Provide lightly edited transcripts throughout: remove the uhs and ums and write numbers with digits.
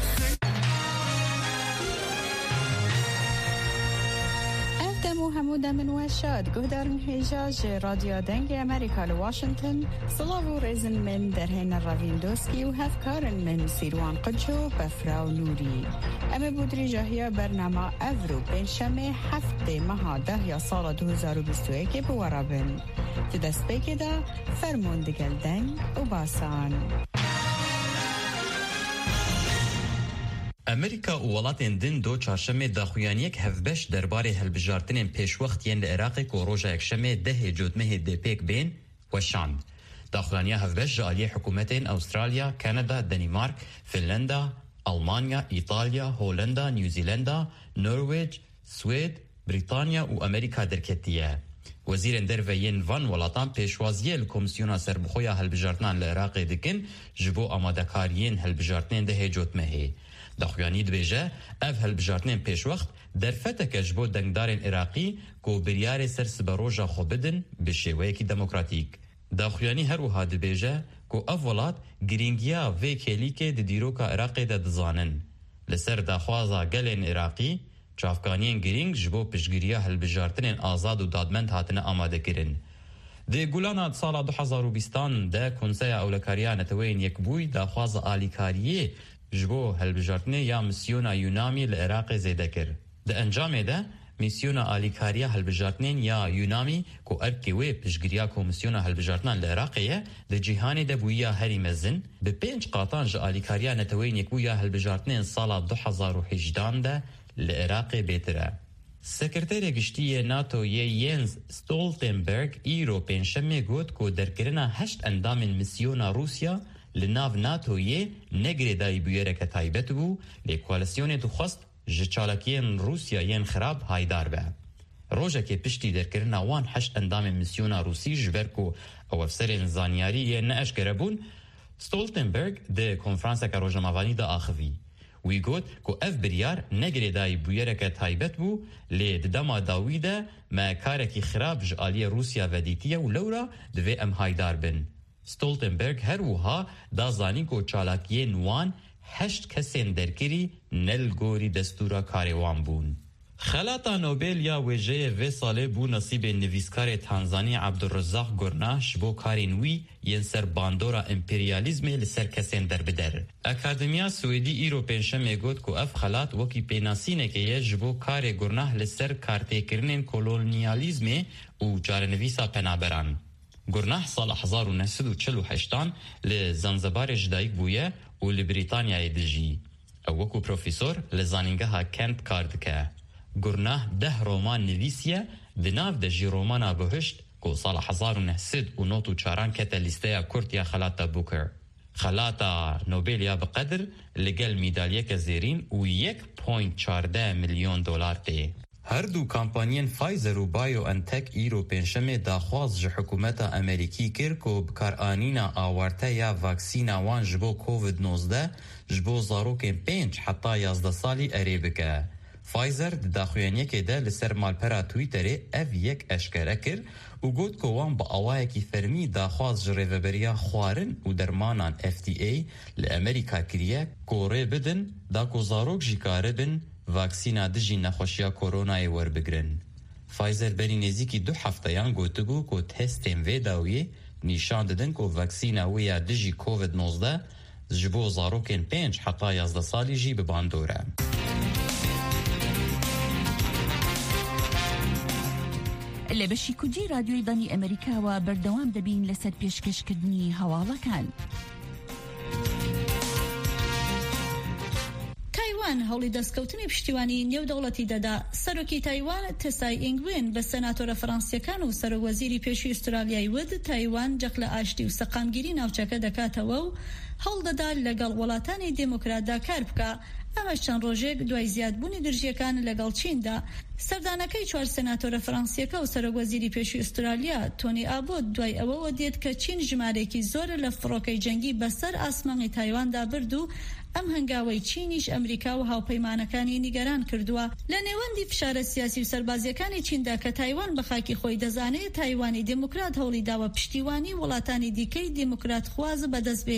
حموده من وشاد قهدار من حجاج راديو دنگ أمريكا لواشنطن صلاو ريزن من درهن الرافين دوسكي وهفكارن من سيروان قدشو بفراو نوري أما بودري جاهية برنامج أفرو بين شمي هفته مها ده سال 2021 بورابن تدست بكده فرمون دقل دنگ و باسان امریکا و ولاتین دن دو چهارشنبه داخویانیک هفبش درباره هلبجارتنین پیشوقتین لعراق کو روژا یکشنبه ده جودمه دپیک بین و شاند. داخویانیا هفبش جالی حکومتین استرالیا، کانادا، دنمارک، فنلندا، آلمانیا، ایتالیا، هولندا، نیوزیلندا، نروژ، سوئد، بریتانیا و امریکا درکتیه. وزیر دروین وان ولاتان پیشوازی کمیسیون سربخویا هلبجارتنان لعراق دکن جبو آمادکاریین هلبجارتنین ده جودمه. داخویانی دبیجه اف هلبجارتنین پیش وقت در فتک جبو دنگدارین عراقی کو بریار سرس بروجا خو بدن به شیوهیکی دموکراتیک. داخویانی هر وها دبیجه کو اف ولات گرینگیا وی کلیکه د دیروکا عراقی ده دزانن. لسر داخوازا گلین عراقی چافکانین گرینگ جبو پشگیریا هلبجارتنین آزاد و دادمند هاتنه آماده کرن. ده گولانا سال 2020 ده کنسای اولکاریا نتوین یک بوی داخواز آلیکاریه جبو هلبجارتنه یا مسیونا یونامی لعراق زیده کر. ده انجام ده مسیونا آلیکاریا هلبجارتنین یا یونامی کو ارکیوی پشگیریا کمیسیونا هلبجارتنان لعراقیه ده جیهانی ده بویا هری مزن به 5 قاطان جا آلیکاریا نتوین یک بویا هلبجارتنین سال 2018 ده لعراق بیتره. سکرتر گشتی ناتو یینز ستولتنبرگ ایرو پنجشنبه گوت کو درکرنا 8 اندام مسیونا روسیا لناو ناتو یه نگری دای بیارک تایبت بو لیکوالسیون دخواست جچالکین روسیا ین خراب هایدار به. روژه که پشتی درکرنا وان 8 اندام مسیونا روسی جبر کو او افسر زانیاری یه ناشکره بون ستولتنبرگ ده کنفرانسا که روژنامه‌وانی ده آخوی. وی گوت کو اف بریار نگری دای بیارک تایبت بو لی دما داویده ما کارکی خراب جالی روسیا ودیتیه و لورا دوی ام هایدار بن. ستولتنبرگ هر وها دا زانی کو چالاکیه نوان 8 کسین درکری نلگوری دستورا کاروان بون. خلاتا نوبل یا وجه و ساله بو نصیب نویسکار تانزانی عبدالرزاق گرناش بو کارینوی ین سر باندورا امپریالیزم لسر کسین در بدر. اکادمیا سویدی ایرو پنجشنبه گوت کو اف خلات وکی پیناسینه که یه جبو کار گرناه لسر کارته کرنین کولونیالیزم و جارنویسا پنابران. گرناه سال 1948 لزنزبار جدایک بویه و لبریتانیای دجی. او وکو پروفیسور لزانینگه ها کند کارد که. گرناه 10 رومان نویسیه دناف دجی رومانا بهشت که سال 1994 کتا لیسته کورتیا خلاتا بوکر. خلاتا نوبلیا بقدر لگل میدالیه که زیرین و 1.14 میلیون دلار ته. هر دو کامپانین فایزر و بایو انتک ایرو پنجشنبه داخواز جه حکومت امریکی کر کو بکارانینا آورته یا واکسینا وان جبو کووید 19 جبو زاروکین 5 حتی 11 سالی اری بکه. فایزر داخویانیه که ده لسر مالپرا تویتره اف یک اشکره کر و گوت که وان با آوائه کی فرمی داخواز جریوبریا خوارن و درمانان FDA لامریکا کریه کوره بدن دا کو زاروک جیکاره بن واکسینا دجی نخوشیا کورونای ور بگرن. فایزر بری نزیکی 2 هفتهیان گوته بو که تستیم وی داویه نیشان دادن که واکسینا ویا دجی کووید 19 جبو زاروکین 5 حتی 11 سالی جی بباندوره. لبشی کودی رادیوی دانی امریکا و بردوام دبین لسر پیشکشکردنی هەواڵەکان. تایوان هەوڵی دەستکەوتنی پشتیوانی نێودەوڵەتی دەدا. سەرۆکی تایوان تسای ئینگوێن بە سەناتۆرە فەڕەنسیەکان و سەرۆکوەزیری پێشووی ئوسترالیای ود تایوان جەق لە ئاشتی و سەقامگیری ناوچەکە دەکاتەوە و هەوڵدەدا لەگەڵ وڵاتانی دموکراتدا کار بکە. ئەمەش چەند ڕۆژێک دوای زیادبوونی دژیەکان لەگەڵ چیندا. سەردانەکەی 4 سەناتۆرە فەڕەنسیەکە و سەرۆکوەزیری پێشووی ئوسترالیا تۆنی ئابۆت دوای ئەوەوە دێت کە چین ژمارەیەکی زۆرە لە فڕۆکەی جەنگی بەسەر ئاسمانی تایواندا برد و ئەم هەنگاوەی چینیش ئەمریکا و هاوپەیمانەکانی نیگەران کردووە. لە نێوەندی فشارە سیاسی و سەربازیەکانی چیندا کە تایوان بە خاکی خۆی دەزانێت تایوانی دموکرات هەوڵی داوە پشتیوانی وڵاتانی دیکەی دموکرات خوازە بەدەست بێنێ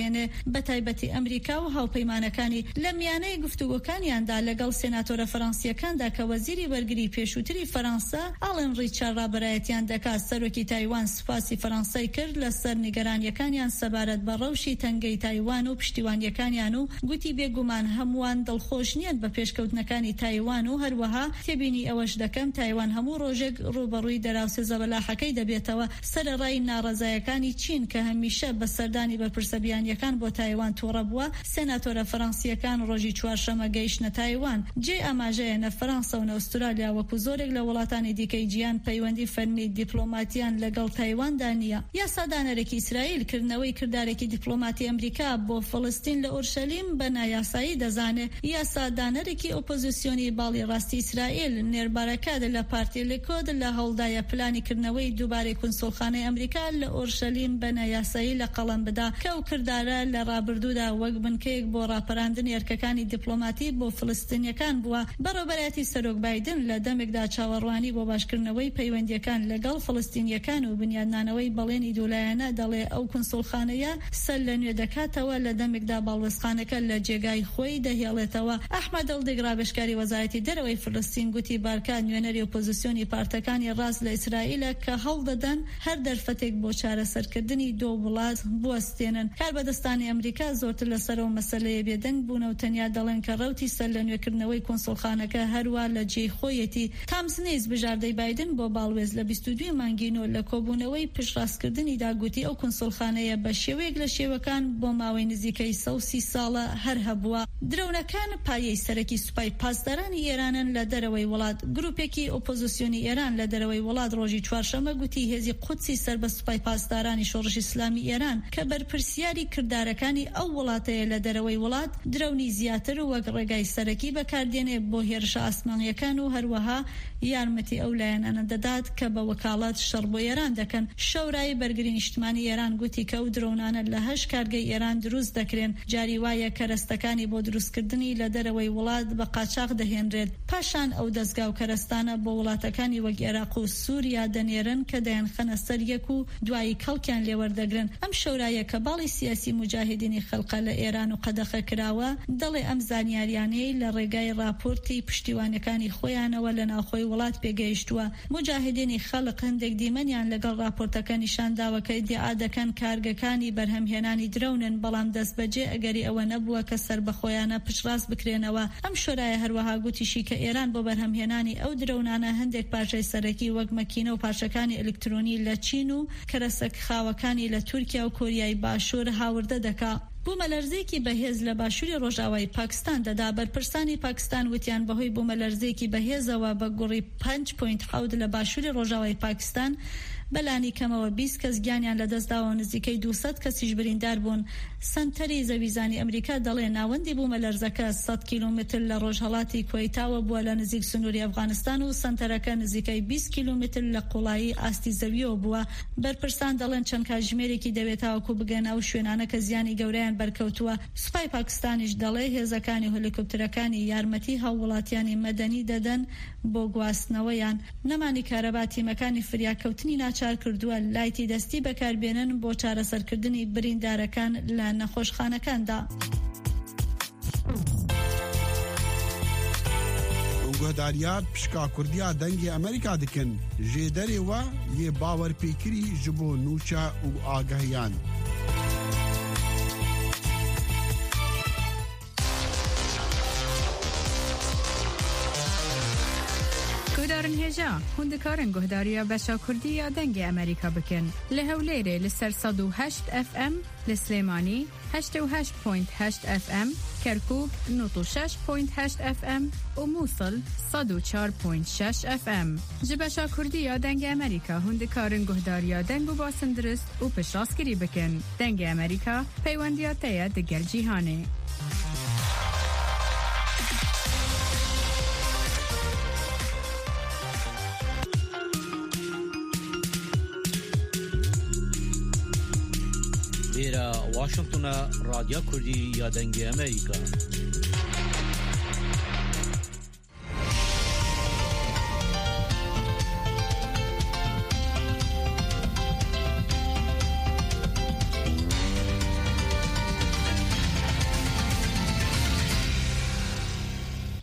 بەتایبەتی ئەمریکا و هاوپەیمانەکانی لە میانەی گفتوگۆکانیاندا لەگەڵ سێناتۆرە فەڕەنسیەکاندا کە وەزیری وەرگری پێشووتری فەڕەنسا ئاڵن ڕیچارد ڕابەرایەتیان دەکات سەرۆکی تایوان سوپاسی فەڕەنسای کرد لەسەر نیگەرانیەکانیان سەبارەت بە ڕەوشی تەنگەی تایوان و پشتیوانیەکانیان و گوتی بێگومان هەمووان دڵخۆش نیەن بە پێشکەوتنەکانی تایوان و هەروەها تێبینی ئەوەش دەکەم تایوان هەموو ڕۆژێک ڕوبەڕووی دەراوسێ زەبەلاحەکەی دەبێتەوە سەرەڕای ناڕەزایەکانی چین کە هەمیشە بە سەردانی بەرپرسەبیانیەکان بۆ تایوان تووڕە بووە. سێناتۆرە فەڕەنسیەکان ڕۆژی چوارشەمە گەیشتنە تایوان. جێ ئاماژەیە فەڕەنسا و ئوسترالیا وەکو زۆرێک لە وڵاتانی دیکەی جیهان پەیوەندی فەرمی دیپلۆماتیان لەگەڵ تایواندا نییە. یاسادانەرێکی ئیسرائیل کردنەوەی کردارێکی دیپلۆماتی ئەمریکا بۆ فەڵستین لە ئورشەلیم بە نایاسایی دەزانێت. یاسادانەرێکی ئۆپۆزیسیۆنی باڵی ڕاستی ئیسرائیل نێربارەکات لە پارتی لیکۆد لە هەوڵدایە پلانیکردنەوەی دووبارەی کونسڵخانەی ئەمریکا لە ئورشەلیم بە نایاسایی لە قەڵەم بدا کە ئەو کردارە لە ڕابردوودا وەک بنکەیەک بۆ ڕاپەڕاندن یەرکەکانی دیپلۆماتی بۆ فلستینیەکان بووە. بەڕێوەبەرەتی سەرۆک بایدن لە دەمێکدا چاوەڕوانی بۆ باشکردنەوەی پەیوەندیەکان لەگەڵ فلستینیەکان و بنیادنانەوەی بەڵێنی دوولایەنە دەڵێ ئەو کونسڵخانەیە سەر لە نوێ دەکاتەوە لە دەمێکدا باڵوێزخانەکە لە جێگای خۆی دەهێڵێتەوە. ئەحمەد دڵدێک ڕابێژکاری وەزارەتی دەرەوەی فلستین گوتی بارکە نوێنەری ئۆپۆزیسیۆنی پارتەکانی ڕاست لە ئیسرائیلە کە هەڵدەدەن هەر دەرفەتێک بۆ چارەسەرکردنی دۆ وڵات بوەستێنن. کاربەدەستانی ئەمریکا زۆرتر لەسەرەوە مەسەلەیە بێدەنگ بوون و تەنیا دەڵێن کە ڕەوتی سەر لە نوێکردنەوەی کونسڵخانەکە هەروە لە جێی خۆیەتی. تامسنیز بژاردەی بایدن بۆ باڵوێز لە 22 مانگینۆ لە کۆبوونەوەی پشتڕاستکردنی داگوتی ئەو کونسڵخانەیە بە شێوەیەک لە شێوەکان بۆ ماوەی نزیکەی 130 ساڵە هەر هەبووە. درۆنەکان پایەی سەرەکی سوپای پاسدارانی ئێرانن لە دەرەوەی وڵات. گروپێکی ئۆپۆزیسیۆنی ئێران لە دەرەوەی وڵات ڕۆژی چوارشەمە گوتی هێزی قودسی سەر بە سوپای پاسدارانی شۆڕشی ئیسلامی ئێران کە بەرپرسیاری کردارەکانی ئەو وڵاتەیە لە دەرەوەی وڵات درۆنی زیاتر وەک ڕێگای سەرەکی بەکاردێنێ بۆ هێرشە ئاسمانیەکان و هەروەها یارمەتی ئەو لایەنانە دەدات کە بە وەکاڵات شەڕ بۆ ئێران دەکەن. شەورای بەرگری نیشتمانی ئێران گوتی کە ئەو درۆنانە لە 8 کارگەی ئێران دروست دەکرێن. جاری وایە کەرەستەکانی بۆ دروستکردنی لە دەرەوەی وڵات بە قاچاق دەهێنرێت. پاشان ئەو دەستگا و کەرەستانە بۆ وڵاتەکانی وەک عێراق و سووریا دەنێرن کە دەیانخەنە سەر یەک و دوایی کەڵکیان لێوەردەگرن. ئەم شەورایە کە باڵی سیاسی مجاهدینی خەڵقە لە ئێران و قەدەخە کراوە دەڵێ ئەم زانیاریانەی لە ڕێگای راپۆرتی پشتیوانەکانی خۆیانەوە لە ناوخۆی وڵات پێگەیشتووە. مجاهدینی خەڵق هەندێک دیمەنیان لەگەڵ راپۆرتەکە نیشانداوە کە ئیدعا دەکەن کارگەکانی بەرهەمهێنانی درۆنن بەڵام دەست بەجێ ئەگەری ئەوە نەبووە کە سەر بەخۆیانە پشتڕاست بکرێنەوە. ئەم شۆرایە هەروەها گوتیشی کە ئێران بۆ بەرهەمهێنانی ئەو درۆنانە هەندێک پاشای سەرەکی وەک مەکینە و پاشەکانی ئەلکترۆنی لە چین و کەرەسەک خاوەکانی لە تورکیا و کۆریای باشوور هاوردە دەکات. بوومەلەرزەیەکی بەهێز لە باشووری ڕۆژاوای پاکستان دەدا. بەرپرسانی پاکستان وتیان بەهۆی بوومەلەرزەیەکی بەهێزەوە بە گوڕی 5.7 لە باشووری ڕۆژاوای پاکستان بەلانی کەمەوە 20 کەس گیانیان لەدەستداوە نزیکەی 200 کەسیش بریندار بوون. سنتەری زەویزانی ئەمریکا دەڵێ ناوەندی بوومەلەرزەکە 100 کیلومتر لە ڕۆژهەڵاتی کۆیتاوە بووە لە نزیک سنووری ئەفغانستان و سنتەرەکە نزیکەی 20 کیلومتر لە قوڵایی ئاستی زەویەوە بووە. بەرپرسان دەڵێن چەند کاتژمێرێکی دەوێت تاوەکو بگەنە و شوێنانە کە زیانی گەورەیان بەرکەوتووە. سوپای پاکستانیش دەڵێ هێزەکانی هەلیکۆپتەرەکانی یارمەتی هاووڵاتیانی مەدەنی دەدەن بۆ گواستنەوەیان. نەمانی کارەبا تیمەکانی فریاکەوتنی ناچار کردووە لایتی دەستی بەکاربێنن بۆ چارەسەرکردنی بریندارەکان لە نەخۆشخانەکاندا. گۆداریات پشکا کوردیا دەنگی ئەمریکا دکن ژێدەرێوە یێ باوەرپێکری ji بۆ نوچە و ئاگەهیان. گۆدارن هێژا هوندکارن گۆداریە بەشا کوردی یا دەنگی ئەمریکا بکن لە هەولێرێ لەسەر 108 FM لە سلێمانی 88.8 FM کەرکوک 96.8 FM و مووسڵ 104.6 FM ji beşa Kurdî ya dengê Amerîka hûn dikarin guhdariya deng û basin dirist û piştrast bikin. Dengê Amerîka peywendiya te ye di gel cîhanê. Lêra Washington'a Radya Kurdî ya dengê Amerîka.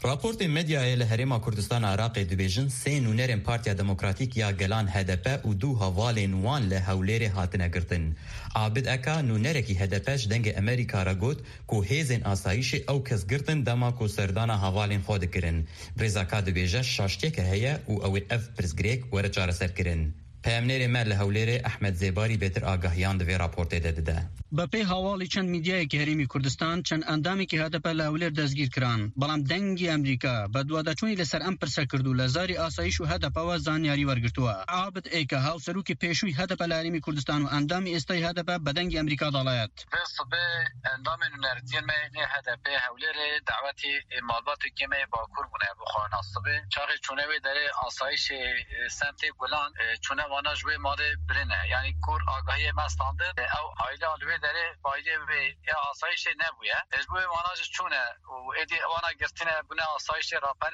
راپورت مدیای لهرما کردستان عراق دبیجن سه نونرن پارتیا دموکراتیک یا گلان HDP و دو هوالین وان له هولیر هاتنه گرتن. عابد اکا نونرکی HDPش دنگ امریکا را گوت کو هیزن آسایش او کس گرتن دما کو سردانا هوالین خود کرن. برزاکا دبیجه شاشتی که هیا و او اف پرزگریک ور چاره سر کرن. پامنر مل هولیر احمد زیباری بهتر آگاهیان دوی راپورت داده. بپی حوالی چند میدیای که هریمی کردستان چند اندامی که HDP لهولیر دزگیر کران بلام دنگی امریکا بدواداچونی لسر ام پرسه کردو لزاری آسایش و HDP و زانیاری ورگرتوا. عابد ایکا هاو سروکی پیشوی HDP لهریمی کردستان و اندامی استای HDP بدنگی امریکا دالایت. صبح اندام نردین می HDP هولیر دعوتی مالبات کمی با کربونه بخوانا صبح چاقی چونه وی داره آسایش سمت گلان چونه وانا جوی ماده برنه یعنی کور آگاهی مستانده او عائله آلوی داره بایده و آسایش نبویه اجبوی وانا چونه و ایدی وانا گرتینه بونه آسایش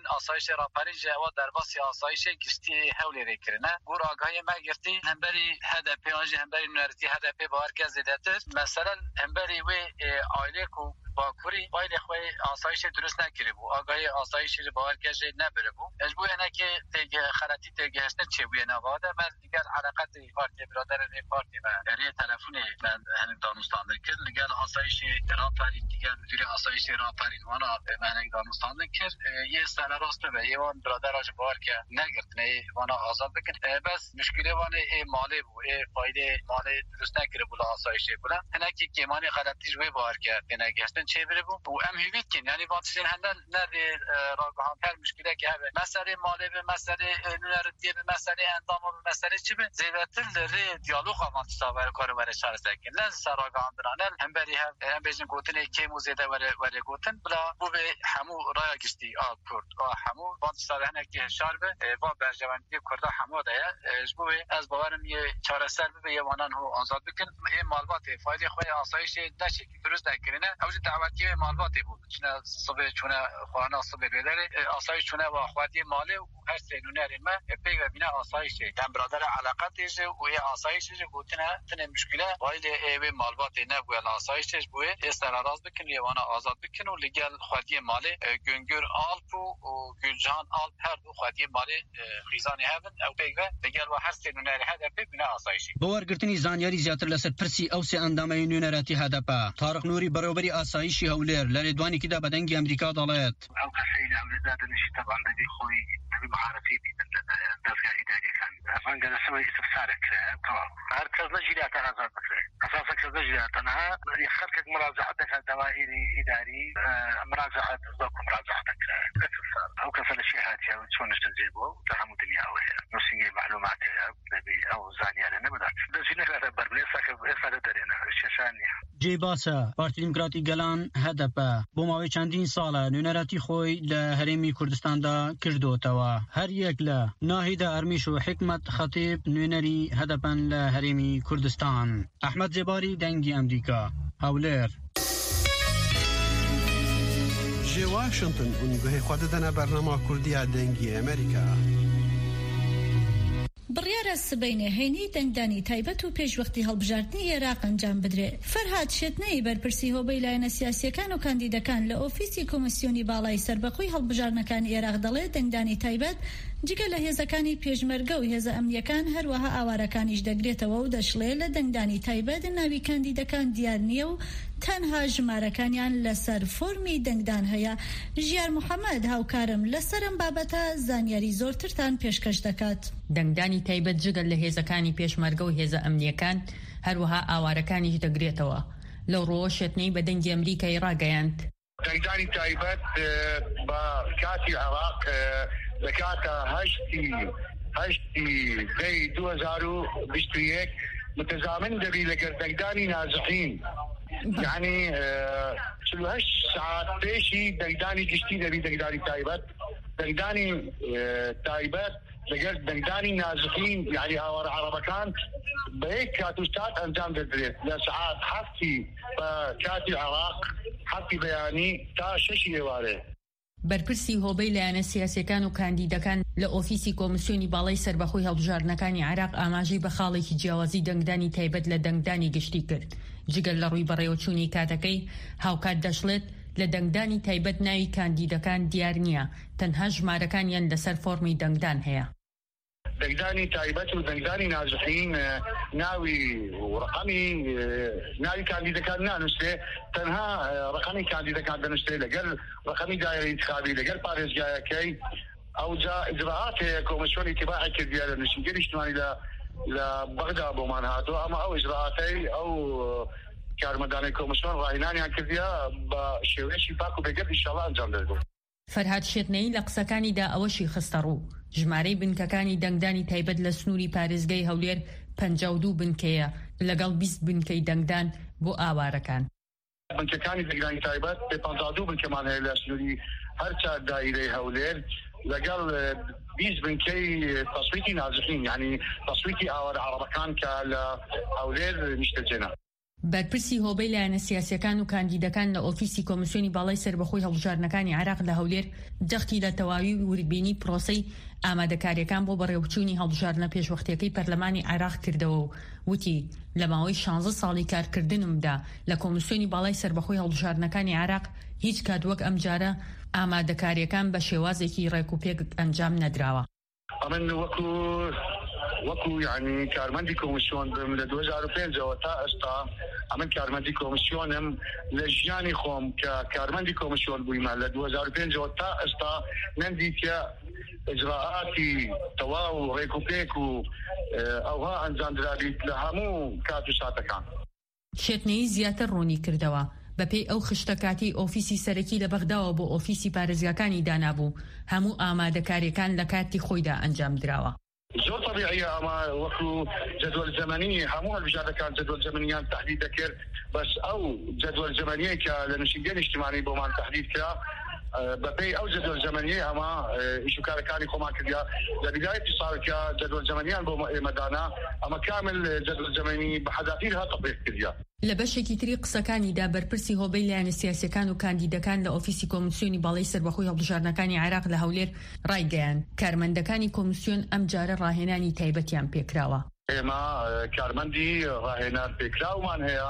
راپرین جوا در باسی آسایش گشتی هولی ری کرنه کور آگاهی ما گرتی همبری HDP آنجی همبری نردی HDP با هرکس زیدتر مثلا همبری و عائله کو با کوری باید خوی آسایش درست نکری بو آگاهی آسایش با هرکس نبره بو اجبوی نه که تگ خراتی تگ هستن چه بوی نواده من دیگر علاقت پارتی برادر پارتی و ری تلفن من هنگ دانستانده کرد دیگر آسایش راپرین دیگر مدیر آسایش راپرین وانا من هنگ دانستانده کرد یه سال راست به یه وان برادر آج بار که نگرتنه وانا آزاد بکن بس مشکلی وانه مالی بو فایده مالی درست نکره بولا آسایش بولا هنگی که مانی غلطی جوی بار که نگهستن چه بره بو و ام هیوید کن یعنی واتسین هندن نردی راگهان هر مشکلی که هبه مسئله مالی به مسئله نردیه به مسئله اندام به مسئله چی به زیبتر لری دیالوگ آمان تساور کارو بره شارس دکن لن سراغان درانل هم بری هم بیجن گوتن که موزیده وره گوتن بلا بو به همو رای گشتی کرد و همو وان تساور هنگی شار به و برجواندی کرده همو دایه جبو از باورم یه چاره سر به یه وانان هو آزاد بکن این مالبات فایده خوی آسایش نشه که درست نکرینه اوج دعوتی مالباتی بود چونه صبح چونه خواهنا صبح بیداره آسایش چونه و خواهدی مالی و هر سینونه ما پیگ و بینا آسایش دم برادر علاقت دیجه و یه آسایش دیجه گوتنه تنه مشکله باید ایوه مالباتی نه بوی آسایشش بوی استراراز بکن لیوانا آزاد بکن و لگل خواهدی مالی گنگر آلپ و گلجان آلپ هر دو خواهدی مالی خیزانی هبن او پیگ و لگل و هر سینونه هده پی بینا آسایشی باورگرتنی زانیاری زیاتر لسر پرسی او سی اندامه نونراتی HDP طارق نوری بروبری آسایشی هولیر لردوانی که دا بدنگی امریکا دالایت او کسی هولیر داده نشی طبعا بدی خوی نبی معرفی بیدن دفعه اداری کن افغان قد سوی استفسار کرده طبعا هر کس نجریات آزاد بکره اساسا کس نجریات انها يخرجك مراجعة دوائر إداري مراجعة ذوق مراجعة استفسار او كسر الشيء هاتي او شو نستجيبه تهم الدنيا اوها نسيجي معلومات نبي او زاني انا نبدا بس نخلص بربليسا كيف درينا ششاني جی باسا پارتی دموکراتی گلان HDP بۆ ماوەی چەندین ساڵە نوێنەراتی خۆی لە هەرێمی کوردستاندا کردوتەوە هەر یەک لە ناهیدا ئەرمیش و حکمت خەتیب نوێنەری HDPن لە هەرێمی کوردستان ئەحمەد زێباری دەنگی ئەمریکا هەولێر جی واشنطن اونگوهی خود دنه برنامه کردی دنگی امریکا بڕیارە سبەینێ هێنی دەنگدانی تایبەت و پێشوەختی هەڵبژاردننی عێراق ئەنجام بدرێت. فەرهاد شێتنەی بەرپرسی هۆبەی لایەنە سیاسیەکان و کاندیدەکان لە ئۆفیسی کۆمسیۆنی باڵای سەربەخۆی هەڵبژاردنەکانی عێراق دەڵێت دەنگدانی تایبەت جگە لە هێزەکانی پێشمەرگە و هێزە ئەمنیەکان هەروەها ئاوارەکانیش دەگرێتەوە و دەشڵێ لە دەنگدانی تایبەت ناوی کاندیدەکان دیار نییە و تەنها ژمارەکانیان لەسەر فۆرمی دەنگدان هەیە. ژیار محەممەد هاوکارم لەسەرم بابەتە زانیاری زۆرترتان پێشکەش دەکات. دەنگدانی تایبەت جگەل لە هێزەکانی پێشمەرگە و هێزە ئەمنیەکان هەروەها ئاوارەکانیش دەگرێتەوە. لەو ڕۆ شێتنەی بە دەنگی ئەمریکای ڕاگەیاند. دەنگدانی تایبەت بە کاتی عێراق لە کاتە هەشتی دەی 2021 متزامن دەبی لەگەر دەنگدانی نازحین يعني 48 ساعات بيشي دقداني جشتي دبي دقداني تايبات لقيت دقداني نازحين يعني هاور عربكان بهيك كاتوستات انجام ددريت لساعات حفتي كاتي عراق حفتي بياني تا ششي واره بەرپرسی هۆبەی لایەنە سیاسیەکان و کاندیدەکان لە ئۆفیسی کۆمسیۆنی باڵای سەربەخۆی هەڵبژاردنەکانی عێراق ئاماژەی بە خاڵێکی جیاوازی دەنگدانی تایبەت لە دەنگدانی گشتی کرد. جگەل لە ڕووی بەڕێوەچوونی کاتەکەی هاوکات دەشڵێت لە دەنگدانی تایبەت ناوی کاندیدەکان دیار نییە، تەنها ژمارەکانیان لەسەر فۆرمی دەنگدان هەیە. دەنگدانی تایبەت و دەنگدانی نازحین ناوی و ڕقەمی ناوی کاندیدەکان نانووسێ، تەنها ڕقەمی کاندیدەکان دەنووسێ لەگەر ڕقەمی دایرەی انتخابی لەگەر پارێزگایەکەی. ئەو جا ئجراعات هەیە کۆمسیۆنی تباعی کردیە لە نوێژینگەری اجتماعی لە بەغدا بۆمان هاتووە، ئەمە ئەو ئجراعاتەی ئەو کارمەندانی کۆمسیۆن ڕاهێنانیان کردیە بە شێوەیەکی پاک و بێگەر ئینشاڵڵا ئەنجام دەدرێت. فەرهاد شێتنەی لە قسەکانیدا ئەوەشی خستە ڕوو ژمارەی بنکەکانی دەنگدانی تایبەت لە سنووری پارێزگای هەولێر 52 بنکەیە لەگەڵ 20 بنکەی دەنگدان بۆ ئاوارەکان. بنکەکانی دەنگدانی تایبەت 52 بنکەمان هەیە لە سنووری هەر چار دایرەی هەولێر لەگەڵ 20 بنکەی تەسویتی نازحین، یعنی تەسویتی ئاوارە عەرەبەکان کە لە هەولێر نیشتەجێنە. بەرپرسی هۆبەی لایەنە سیاسیەکان و کاندیدەکان لە ئۆفیسی کۆمسیۆنی باڵای سەربەخۆی هەڵبژاردنەکانی عێراق لە هەولێر جەختی لە تەواوی وردبینی پرۆسەی ئامادەکاریەکان بۆ بەڕێوەچوونی هەڵبژاردنە پێشوەختیەکەی پەرلەمانی عێراق کردەوە و وتی لە ماوەی 16 ساڵی کارکردنمدا لە کۆمسیۆنی باڵای سەربەخۆی هەڵبژاردنەکانی عێراق هیچ کات وەک ئەم جارە ئامادەکاریەکان بە شێوازێکی ڕێکوپێک ئەنجام نەدراوە. ئەمن وەکو یعنی کارمەندی کۆمسیۆن بم لە 2005ەوە تا ئێستا ئەمن کارمەندی کۆمسیۆنم لە ژیانی خۆم کە کارمەندی کۆمسیۆن بوویمە لە 2005ەوە تا ئێستا نەندیتە ئجراعاتی تەواو و ڕێکوپێک و ئەوها ئەنجام درابیت لە هەموو کات و ساتەکان. شێتنەی زیاتر ڕوونی کردەوە بەپێی ئەو خشتەکاتی ئۆفیسی سەرەکی لە بەغداوە بۆ ئۆفیسی پارێزگاکانی دانابوو هەموو ئامادەکاریەکان لە کاتی خۆیدا ئەنجام دراوە. زۆر طبیعیە ئەمە وەکو جدول زەمەنی هەموو هەڵبژاردنەکان جدول زەمەنیان تحدید دەکرد، بەس ئەو جدول زەمەنیە کە لە نوێژینگەی اجتماعی بۆمان تحدید کرا بەپێی ئەو جدول زەمەنیە ئەمە ئیشوکارەکانی خۆمان کردیا لە بیدایەتی ساڵکە جدول زەمەنیان بۆ ئێمەدانا ئەمە کامل جدول زەمەنی بە حەذافیر هاتەبێت کردیا. لە بەشێکی تری قسەکانیدا بەرپرسی هۆبەی لایەنە سیاسیەکان و کاندیدەکان لە ئۆفیسی کۆمسیۆنی باڵای سەربەخۆی هەڵبژاردنەکانی عێراق لە هەولێر ڕایگەیان کارمەندەکانی کۆمسیۆن ئەم جارە ڕاهێنانی تایبەتیان پێکراوە. ئێمە کارمەندی ڕاهێنان پێکراومان هەیە،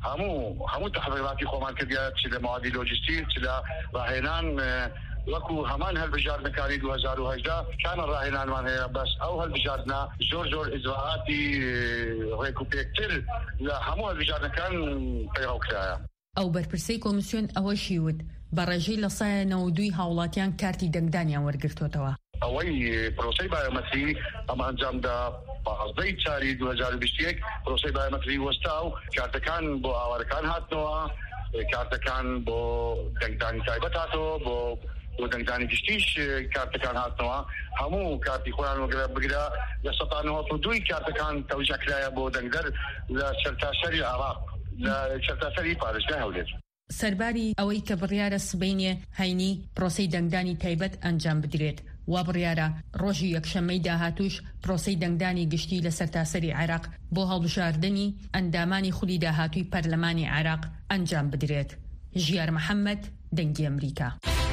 هەموو تەحقیقاتی خۆمان کردیا چ لە موادی لۆجستیک چ لە ڕاهێنان وەکو هەمان هەڵبژاردنەکانی 2018 کامە ڕاهێنانمان هەیە، بەس ئەو هەڵبژاردنە زۆر ئجراعاتی ڕێکوپێکتر لە هەموو هەڵبژاردنەکان پەیڕەوکرایە. ئەو بەرپرسەی کۆمسیۆن ئەوەشی وت بە ڕێژەی لە سایە 92 هاوڵاتیان کارتی دەنگدانیان وەرگرتوتەوە. ئەوەی پرۆسەی بایۆمەتری ئەمە ئەنجامدا بەڕازدەی چاری 2021 پرۆسەی بایۆمەتری وەستا و کارتەکان بۆ ئاوارەکان هاتنەوە، کارتەکان بۆ دەنگدانی تایبەت هاتەوە، بۆ دەنگدانی گشتیش کارتەکان هاتنەوە، هەموو کارتی خۆیان بگرە لە 1992 کارتەکان تەوجەکرایە بۆ دەنگدەر لە سەرتاسەری عێراق لە سەرتاسەری پارێزگای هەولێر. سەرباری ئەوەی کە بڕیارە سبەینێ هەینی پرۆسەی دەنگدانی تایبەت ئەنجام بدرێت وا بڕیارە ڕۆژی یەکشەممەی داهاتوش پرۆسەی دەنگدانی گشتی لە سەرتاسەری عێراق بۆ هەڵبژاردنی ئەندامانی خولی داهاتووی پەرلەمانی عێراق ئەنجام بدرێت. ژیار محەممەد، دەنگی ئەمریکا.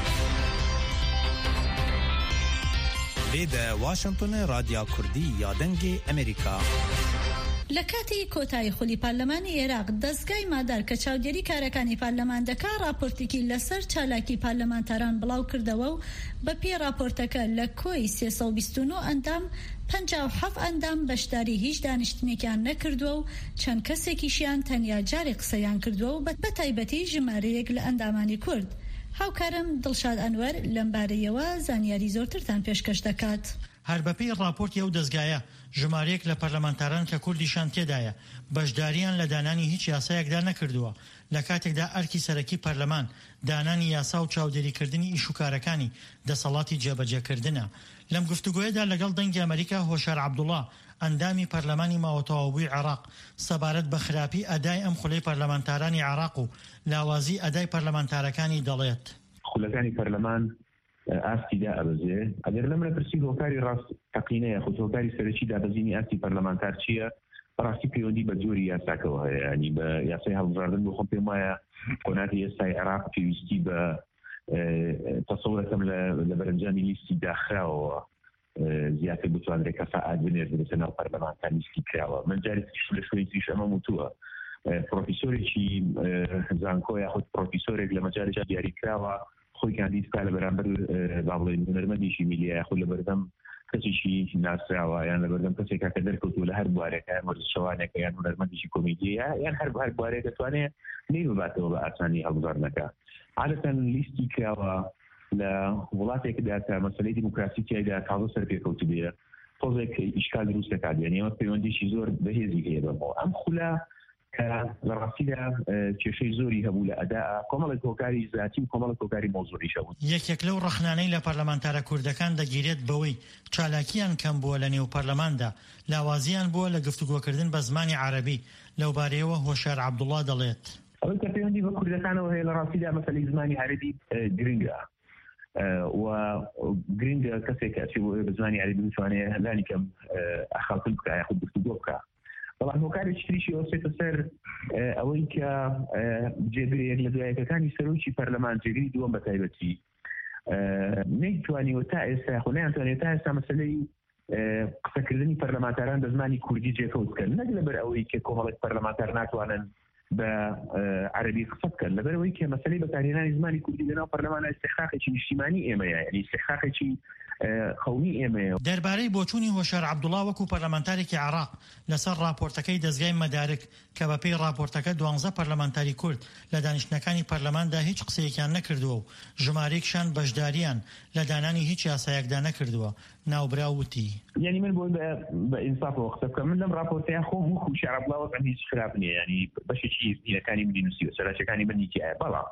لێدە واشنگتن رادیۆ کوردی یا دەنگی ئەمریکا. لە کاتی کۆتایی خولی پارلەمانی عێراق دەستگای مادار کە چاودێری کارەکانی پارلەمان دەکا راپۆرتێکی لەسەر چالاکی پارلەمانتاران بڵاو کردەوە و بەپێی راپۆرتەکە لە کۆی 329 ئەندام 57 ئەندام بەشداری هیچ دانیشتنێکیان نەکردووە و چەند کەسێکیشیان تەنیا جارێک قسەیان کردووە و بە تایبەتی ژمارەیەک لە ئەندامانی کورد. هاوکارم دڵشاد ئەنوەر لەمبارەیەوە زانیاری زۆرترتان پێشکەش دەکات. هەر بەپێی راپۆرتی ئەو دەستگایە ژمارەیەک لە پەرلەمانتاران کە کوردیشان تێدایە بەشداریان لە دانانی هیچ یاسایەکدا نەکردووە لە کاتێکدا ئەرکی سەرەکی پەرلەمان دانانی یاسا و چاودێریکردنی ئیشوکارەکانی دەسەڵاتی جێبەجێکردنە. لەم گفتوگۆیەدا لەگەڵ دەنگی ئەمریکا هۆشار عەبدوڵڵا ئەندامی پەرلەمانی ماوەتەواوبووی عێراق سەبارەت بە خراپی ئەدای ئەم خولەی پەرلەمانتارانی عێراق و لاوازی ئەدای پەرلەمانتارەکانی دەڵێت. خولەکانی پەرلەمان ئاستی دابەزێ ئەگەر لەم لەپرسی هۆکاری ڕاست تەقینەیە خۆ هۆکاری سەرەکی دابەزینی ئاستی پەرلەمانتار چییە؟ ڕاستی پەیوەندی بە جۆری یاساکەوە هەیە، ینی بە یاسای هەڵبژاردن بۆ خۆم پێم وایە کۆناتی ئێستای عێراق پێویستی بە تەسەورەکەم لە بەرەنجامی لیستی داخراوەوە زیاتر بتوانرێت کەفاعات بنێرێت لەسەر ناو پەرلەمانتار لیستی کراوە. من جارێکی لە شوێنی تریش ئەمە وتووە پروفیسۆرێکی زانکۆ یا خود پروفیسۆرێک لە مەجارێکی دیاریکراوە خۆی کاندیدکا لە بەرامبەر با بڵێن هونەرمەندێکی میلیە خۆ لە بەردەم کەسێکی ناسراوە یان لە بەردەم کەسێکا کە دەرکەوتووە لە هەر بوارێکە یان وەرزشەوانێکە یان هونەرمەندێکی کۆمیدیە یان هەر بوارێک دەتوانێت نەی بباتەوە بە ئاسانی هەڵبژاردنەکە. عادەتەن لیستی کراوە لە وڵاتێکدا کە مەسەلەی دیموکراسی تیایدا تازە سەر پێکەوتو بێ تۆزێک ئیشکال دروست دەکات یعنی ئەمە پەیوەندیشی زۆر بەهێزی هەیە بەمەوە. ئەم خولە کە لە ڕاستیدا کێشەی زۆری هەبوو لە ئەدا کۆمەڵێک هۆکاری زیاتی و کۆمەڵێک هۆکاری مۆزوعیش هەبوون. یەکێک لەو ڕەخنانەی لە پەرلەمانتارە کوردەکان دەگیرێت بەوەی چالاکیان کەم بووە لە نێو پەرلەماندا لاوازیان بووە لە گفتوگۆکردن بە زمانی عەرەبی. لەو بارەیەوە هۆشار عەبدوڵڵا دەڵێت ئەوەی کە پەیوەندی بە کوردەکانەوە هەیە لە ڕاستیدا مەسەلەی زمانی عەرەبی گرنگە و گرنگە کەسێک کە بە زمانی عەرەبی بتوانێت هەلانی کەم ئەخاوتن بکات یاخود گفتوگۆ بکات. بەڵام هۆکارێکی تریشی ئەوسێتە سەر ئەوەی کە جێگرێک لە دوایەکەکانی سەرۆکی پەرلەمان جێگری دووەم بە تایبەتی نەیتوانیوە تا ئێستا خۆ نەیانتوانێت تا ئێستا مەسەلەی قسەکردنی پەرلەمانتاران بە زمانی کوردی جێکەوت بکەن نەک لەبەر ئەوەی کە کۆمەڵێک پەرلەمانتار ناتوانن بە عەرەبی قسە بکەن لەبەر ئەوەی کە مەسەلەی بەکارهێنانی زمانی کوردی لەناو پەرلەمانە استحقاقێکی نیشتیمانی ئێمەیە یعنی استحقاقێکی خەونی ئێمەیە. دەربارەی بۆچوونی هۆشار عەبدوڵڵا وەکو پەرلەمانتارێکی عێراق لەسەر راپۆرتەکەی دەزگای مەدارک کە بەپێی راپۆرتەکە 12 پەرلەمانتاری کورد لە دانیشتنەکانی پەرلەماندا هیچ قسەیەکیان نەکردووە و ژمارەیەکشان بەشداریان لە دانانی هیچ یاسایەکدا نەکردووە. ناوبرا وتی یعنی من بۆ بە ئینسافەوە قسە بکەم من لەم راپۆرتەیە خۆم و هۆشار عەبدوڵڵا وەکم هیچ خراپ نییە ینی بەشێکی دینەکانی منی نووسیوە سەرچەکانی من نیتیایە بەڵام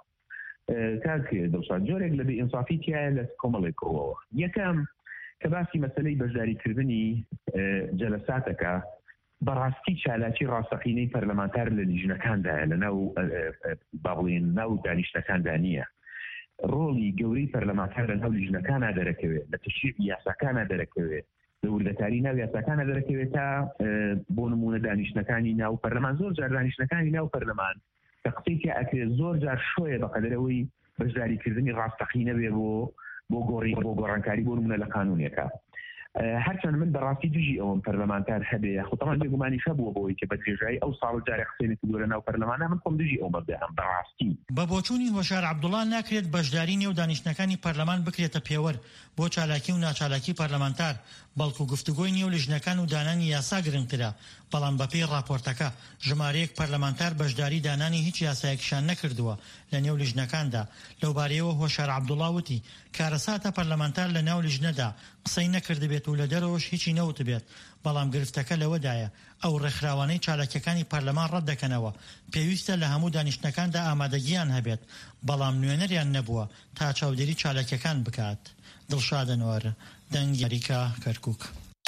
کاک دڵشاد جۆرێک لە بێئینسافی تایە لە کۆمەڵێکەوە. یەکەم کە باسی مەسەلەی بەشداریکردنی جەلەساتەکە بەڕاستی چالاکی ڕاستەقینەی پەرلەمانتار لە لیژنەکاندایە لە ناو با بڵێن ناو دانیشتەکاندا نییە. ڕۆڵی گەورەی پەرلەمانتار لە ناو لیژنەکانە دەرەکەوێت لە تەشریع یاساکانە دەرەکەوێت لە وردەکاری ناو یاساکانە دەرەکەوێت تا بۆ نمونە دانیشتەکانی ناو پەرلەمان زۆر جار دانیشتەکانی ناو پەرلەمان کە قسەیەکی ئەکرێت زۆر جار شۆیە بەقەدەرەوەی بەشداریکردنی ڕاستەقینە بێ بۆ گۆڕانکاری بۆ نمونە لە قانونیەکە. هەرچەند من بەڕاستی دژی ئەوم پەرلەمانتار هەبێ خۆتەمان بێگومانی شەبووە بۆەوەی کە بە درێژایی ئەو ساڵ جارێ قسەی کردووە لە ناو پەرلەمانە من خۆم دژی ئەو مەبدەم بەڕاستی. بە بۆچوونی هۆشار عەبدوڵڵا ناکرێت بەشداری نێو دانیشتنەکانی پەرلەمان بکرێتە پێوەر بۆ چالاکی و ناچالاکی پەرلەمانتار بەڵکو گفتوگۆی نێو لیژنەکان و دانانی یاسا گرنگترە. بەڵام بەپێی راپۆرتەکە ژمارەیەک پەرلەمانتار بەشداری دانانی هیچ یاسایەکیشان نەکردووە لە نێو لیژنەکاندا. لەو بارەیەوە هۆشار عەبدوڵڵا وتی کارەساتە پەرلەمانتار لە ناو لیژنەدا قسەی نەکردبێت و لە دەرەوەش هیچی نەوتبێت بەڵام گرفتەکە لەوەدایە ئەو ڕێکخراوانەی چالاکیەکانی پەرلەمان ڕەت دەکەنەوە پێویستە لە هەموو دانیشتنەکاندا ئامادەگیان هەبێت بەڵام نوێنەریان نەبووە تا چاودێری چالاکیەکان بکات. دڵشاد ئەنوەر دەنگی ئەمریکا کەرکووک.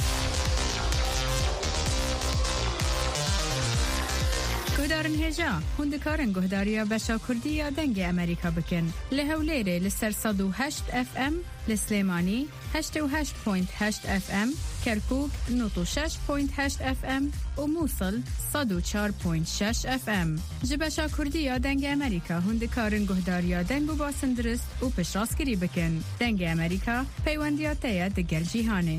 گۆدارن هێژا هوندەکارن گۆداریە بەشا کوردی یا دەنگی ئەمریکا بکەن لە هەولێرێ لەسەر 108 FM لە سلێمانی 88.8 FM کەرکووک 96.8 FM و مووسڵ 104.6 FM ji بەشا کوردی یا دەنگی ئەمریکا هوندەکارن گۆداریە دەنگ و باسندرست و پشتڕاستگیری بکەن. دەنگی ئەمریکا پەیوەندیاتەیە دەگەل جیهانێ.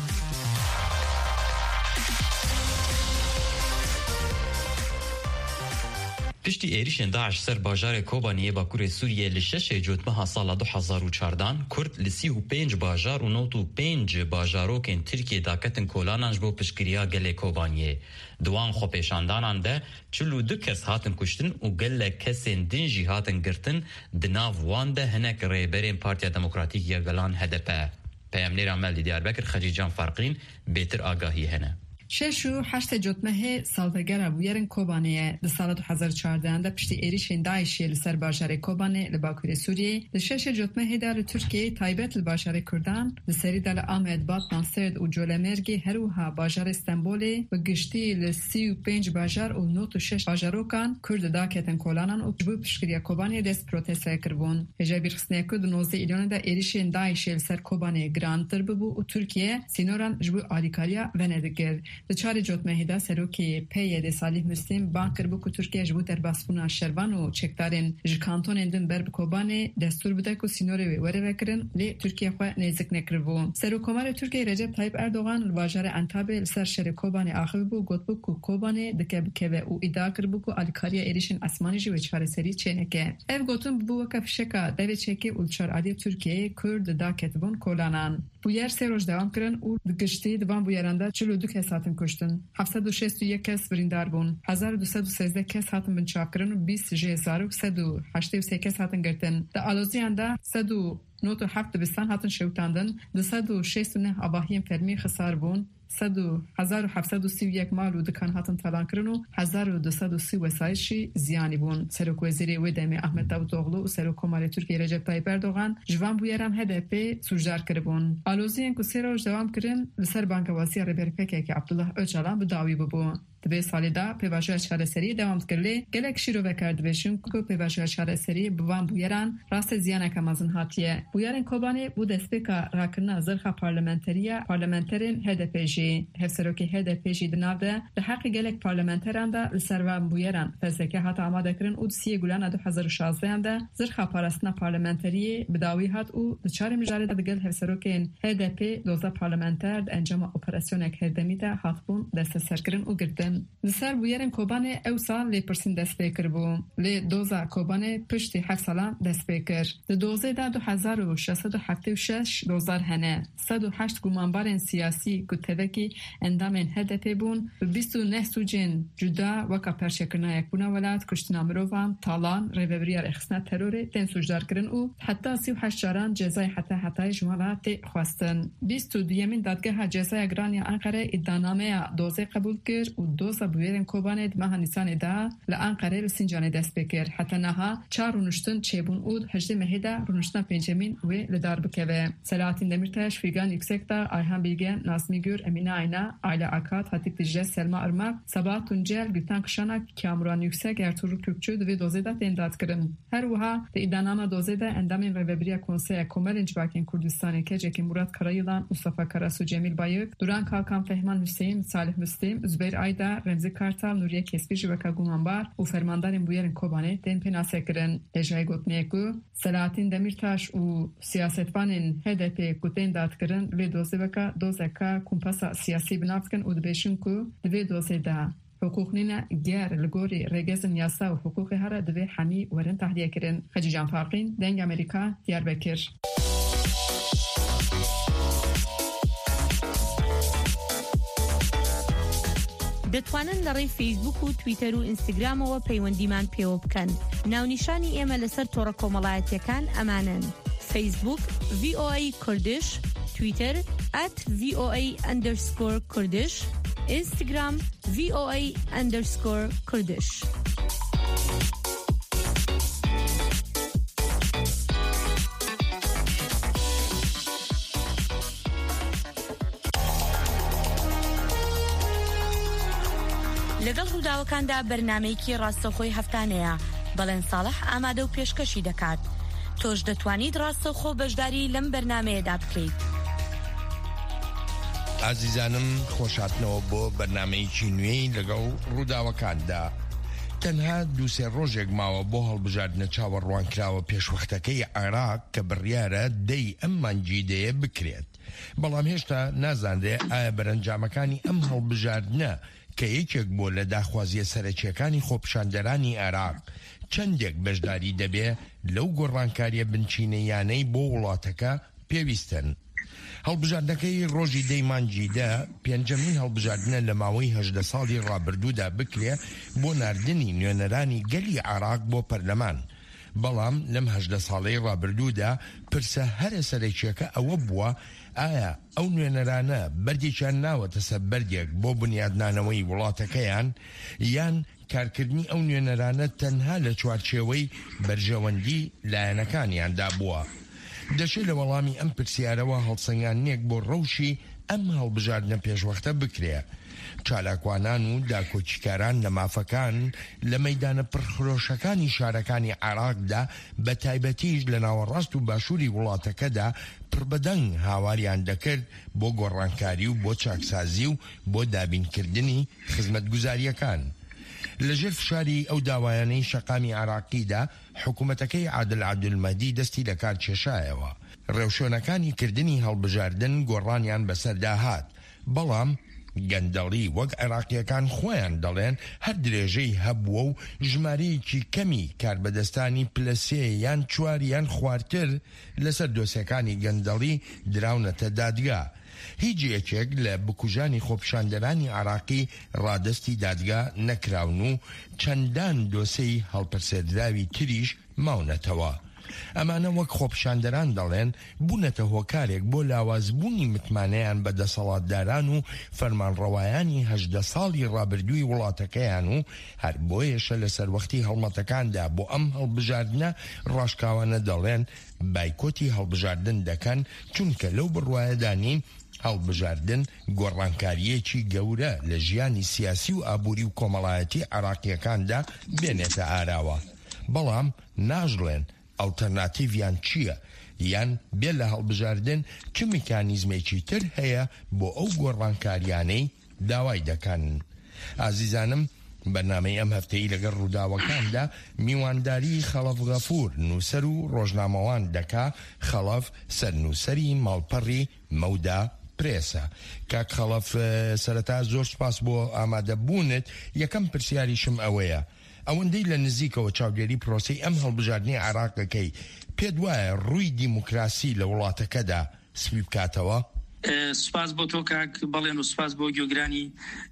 پشتی ێریشên داعش ser bajarê Kobaniyê Bakurê Sûriyê li 6 Cotmeha sala 2014 Kurd li 35 bajar û 95 bajarokên Tirkiye daketin kolanan ji bo piştgiriya gelê Kobaniyê. Di wan xwepêşandanan de 42 kes hatin kuştin û gelek kesên din jî hatin girtin di nav wan de hinek rêberên Partiya Demokratîk ya Gelan HDP. Peyamnêra Meldî Diyarbekir Xecîcan Farqîn bêtir agahî hene. 6 Cotmehê salvegera bûyerên Kobaniyê di sala 2014 de piştî êrişên Daişê li ser bajarê Kobanê li Bakurê Sûriyê li 6 Cotmehê de li Tirkiyeyê taybet li bajarê Kurdan li serî de li Amed, Batman, Sêrd û Colemêrgê herûha bajarê Stenbolê bi giştî li 35 bajar û 96 bajarokan Kurd daketin kolanan û ji bo piştgiriya Kobaniyê dest protestaya kirbûn. Hêja bîrxistneya Kurd di 19 îlonê de êrişên Daişê li ser Kobaniyê girantir bibû û Tirkiye sînoran ji bo alîkariya venê dikir. لە چاری جوتمەهێدا سەرۆکی پێیە دێ سالیح مسلیم بان کردبوو کو تورکیا ji bo derbasbûna şervan û çekdarên ji kantonên din ber bi Kobanê destur bide ku sînorê wê were vekirin lê Tirkiye xwe nêzik nekiribû. Serokkomarê Tirkiye Recep Tayyip Erdogan li bajarê Entebê li ser şerê Kobanê axivî bû gotbû ku Kobanê dike bikeve û îdia kiribû ku alîkariya êrişên esmanî jî wê çareserî çêneke. Ev gotin bû weke fişeka devê çekê û çaraliyê Tirkiyeyê Kurd da ketibûn kolanan. Bûyer sê roj devam kirin û di giştî divan bûyeran de 42 kes hatin kuştin. 761 kes birîndar bûn. 1213 kes hatin binçavkirin û 20 ji hezar û 183 kes hatin girtin. Di aloziyan de 197 dibistan hatin şewtandin. 269 avahiyên fermî xisar bûn. 1731 mal û dikan hatin talankirin û 1230 wesayişî ziyanî bûn. Serokwezîrê wê demê Ahmet Davutoglu û Serokkomarê Tirkiye Recep Tayyip Erdogan ji van bûyeran HDP sûcdar kiribûn. Aloziyên ku sê roj devam kirin li ser bankewasiya Rêberpêkekê Abdullah Öcalan bi dawî bibû. Di vê salê de pêvajoya çareseriyê devam dikir lê gelek şîrovekar dibêjin ku pêvajoya çareseriyê bi van bûyeran rastê ziyaneke mezin hatiye. Bûyerên Kobanê bû destpêka rakirina zirxa parlamenteriya parlamenterên HDP jî. Hevserokê HDP jî di nav de li heqê gelek parlamenteran de li ser van bûyeran fezleke hat amadekirin û di siyê gulana 2016 de zirxa parastina parlamenteriyê bi dawî hat û di çarê mijarê de digel hevserokên HDP doza parlamenter di encama operasyonek herdemî de hatbûn desteserkirin û girtin. Li ser bûyerên Kobanê ew sal lêpirsin dest pê kiribû. Lê doza Kobanê piştî heft salan dest pê kir. Di dozê de 2676 dozar hene. 108 gumanbarên siyasî ku tevekî endamên HDP bûn bi 29 sûcên cuda weka perşekirina yekbûna welat, kuştina mirovan, talan, rêveberiya rêxistina terorê tên sûcdar kirin û heta 38 caran cezayê hetayê ji mala tê xwestin. 22yemîn dadgeha cezaya Graniya Enqere îddianameya dozê qebûl kir û doza bûyerên Kobanê di meha Nîsanê de li Enqerê li Sincanê dest pê kir. Heta niha 4 rûniştin çêbûn û 18 Mehê de rûniştina pêncemîn wê li dar bikeve. Selahattin Demirtaş, Figan Yüksekdağ, Ayhan Bilge, Nazmi Gür, Emine Ayna, Ayla Akat, Hatip Dicle, Selma Irmak, Sabah Tuncel, Gülten Kışanak, Kamuran Yüksek, Ertuğrul Kürkçü di vê dozê de tên dadkirin. Her wiha di îdanama dozê de endamên Rêveberiya Konseya Komelên Civakên Kurdistanê Kecekê Murat Karayılan, Mustafa Karasu, Cemil Bayık, Duran Kalkan, Fehman Hüseyin, Salih Müslim, Zübeyir Ayda, Remzi Kartal, Nuriye Kesbi ji weka gumanbar û fermandarên bûyerên Kobanê tên pênasekirin. Êjayê gotiye ku Selahattin Demirtaş û siyasetvanên HDP ku tên dadkirin lê dozê weka dozeka kumpasa siyasî binav dikin û dibêjin ku di vê dozê de hukuknîne ger li gorî rêgezên yasa û hukukê here divê hemî werin tehliye kirin. Hacı Can Farqîn, Deng Amerîka, Diyarbekir. دەتوانن لە ڕێی فیسبوک و تویتەر و ئینستاگرامەوە پەیوەندیمان پێوە بکەن. ناونیشانی ئێمە لەسەر تۆڕە کۆمەڵایەتیەکان ئەمانن: فیسبوک VOA کوردش، تویتەر @VOA_کوردش، ئینستاگرام VOA_کوردش. لەگەڵ ڕووداوەکاندا بەرنامەیەکی ڕاستەوخۆی هەفتانەیە بەڵێن ساڵح ئامادە و پێشکەشی دەکات. تۆش دەتوانیت ڕاستەوخۆ بەشداری لەم بەرنامەیەدا بکەیت. ئازیزانم خۆشاتنەوە بۆ بەرنامەیەکی نوێی لەگەڵ ڕووداوەکاندا. تەنها دووسێ ڕۆژێک ماوە بۆ هەڵبژاردنە چاوەڕوانکراوە پێشوەختەکەی عێراق کە بڕیارە دەی ئەم مانگیدەیە بکرێت. بەڵام هێشتا نازاندێ ئایا بەرەنجامەکانی ئەم هەڵبژاردنە کە یەکێک بۆ لە داخوازیە سەرەکیەکانی خۆپیشاندەرانی عێراق چەندێک بەشداری دەبێ لەو گۆڕانکاریە بنچینەیانەی بۆ وڵاتەکە پێویستن. هەڵبژاردنەکەی ڕۆژی دەی مانگیدا پێنجەمین هەڵبژاردنە لە ماوەی 18 ساڵی ڕابردوودا بکرێ بۆ ناردنی نوێنەرانی گەلی عێراق بۆ پەرلەمان. بەڵام لەم 18 ساڵەی ڕابردوودا پرسە هەرە سەرەکیەکە ئەوە بووە ئایا ئەو نوێنەرانە بەردێکیان ناوەتە سەر بەردێک بۆ بنیادنانەوەی وڵاتەکەیان یان کارکردنی ئەو نوێنەرانە تەنها لە چوارچێوەی بەرژەوەندی لایەنەکانیاندا بووە. دەشێت لە وەڵامی ئەم پرسیارەوە هەڵسەنگانیەک بۆ ڕەوشی ئەم هەڵبژاردنە پێشوەختە بکرێ. چالاکوانان و داکۆچیکاران لە مافەکان لە مەیدانە پڕخرۆشەکانی شارەکانی عێراقدا بە تایبەتیش لە ناوەڕاست و باشووری وڵاتەکەدا پڕبەدەنگ هاواریان دەکرد بۆ گۆڕانکاری و بۆ چاکسازی و بۆ دابینکردنی خزمەتگوزاریەکان. لەژێر فشاری ئەو داوایانەی شەقامی عێراقیدا حکوومەتەکەی عادل عەبدولمەهدی دەستی لە کار کێشایەوە. ڕێوشۆنەکانی کردنی هەڵبژاردن گۆڕانیان بەسەردا هات، بەڵام گەندەڵی وەک عێراقیەکان خۆیان دەڵێن هەر درێژەی هەبووە و ژمارەیەکی کەمی کاربەدەستانی پلەسێ یان چوار یان خواردتر لەسەر دۆسیەکانی گەندەڵی دراونەتە دادگا. هیچ یەکێک لە بکوژانی خۆپیشاندەرانی عێراقی ڕادستی دادگا نەکراون و چەندان دۆسەی هەڵپرسێدراوی تریش ماونەتەوە. ئەمانە وەک خۆپیشاندەران دەڵێن بوونەتە هۆکارێک بۆ لاوازبوونی متمانەیان بە دەسەڵاتداران و فەرمانڕەوایانی 18 ساڵی ڕابردووی وڵاتەکەیان و هەر بۆیەشە لەسەر وەختی هەڵمەتەکاندا بۆ ئەم هەڵبژاردنە ڕاشکاوانە دەڵێن بایکۆتی هەڵبژاردن دەکەن، چونکە لەو بڕوایەدانین هەڵبژاردن گۆڕانکاریەکی گەورە لە ژیانی سیاسی و ئابووری و کۆمەڵایەتی عێراقیەکاندا بێنێتە ئاراوە. بەڵام ناژڵێن ئەڵتەرناتیڤیان چییە، یان بێ لە هەڵبژاردن چ میکانیزمێکی تر هەیە بۆ ئەو گۆڕانکاریانەی داوای دەکەن. ئازیزانم، بەرنامەی ئەم هەفتەی لەگەڵ ڕووداوەکاندا میوانداری خەڵەف غەفور نووسەر و ڕۆژنامەوان دەکا. خەڵەف سەرنووسەری ماڵپەڕی مەودا پرێسە. کاک خەڵەف، سەرەتا زۆر سپاس بۆ ئامادەبوونت. یەکەم پرسیاریشم ئەوەیە، ئەوەندەی لە نزیکەوە چاودێری پرۆسی ئەم هەڵبژاردنی عێراقەکەی پێت وایە ڕووی دیموکراسی لە وڵاتەکەدا سپی بکاتەوە؟ سپاس بۆ تۆ کاک بەڵێن و سپاس بۆ گوێگرانی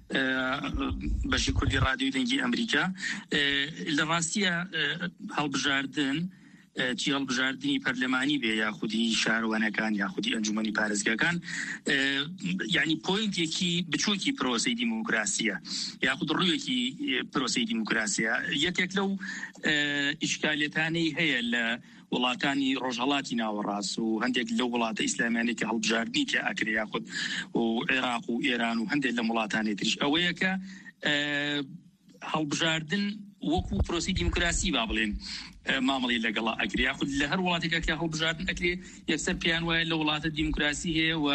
بەشی کوردی ڕادیۆی دەنگی ئەمریکا. لە ڕاستیە هەڵبژاردن چی هەڵبژاردننی پەرلەمانی بێ یاخودی شارەوانەکان یاخودی ئەنجومەنی پارێزگاکان یعنی پۆینتێکی بچووکی پرۆسەی دیموکراسیە یاخود ڕوویەکی پرۆسەی دیموکراسیە. یەکێک لەو ئیشکالێتانەی هەیە لە وڵاتانی ڕۆژهەڵاتی ناوەڕاست و هەندێک لەو وڵاتە ئیسلامیانێکی هەڵبژاردنی تێ ئاکرێ یاخود و عێراق و ئێران و هەندێک لە وڵاتانی تریش ئەوەیە کە هەڵبژاردن وەکو پرۆسی دیموکراسی با بڵێن مامەڵی لەگەڵا ئەگرێ یاخود لە هەر وڵاتێکە کە هەڵبژاردن ئەکرێ یەکسەر پێیان وایە لە وڵاتە دیموکراسی هەیە و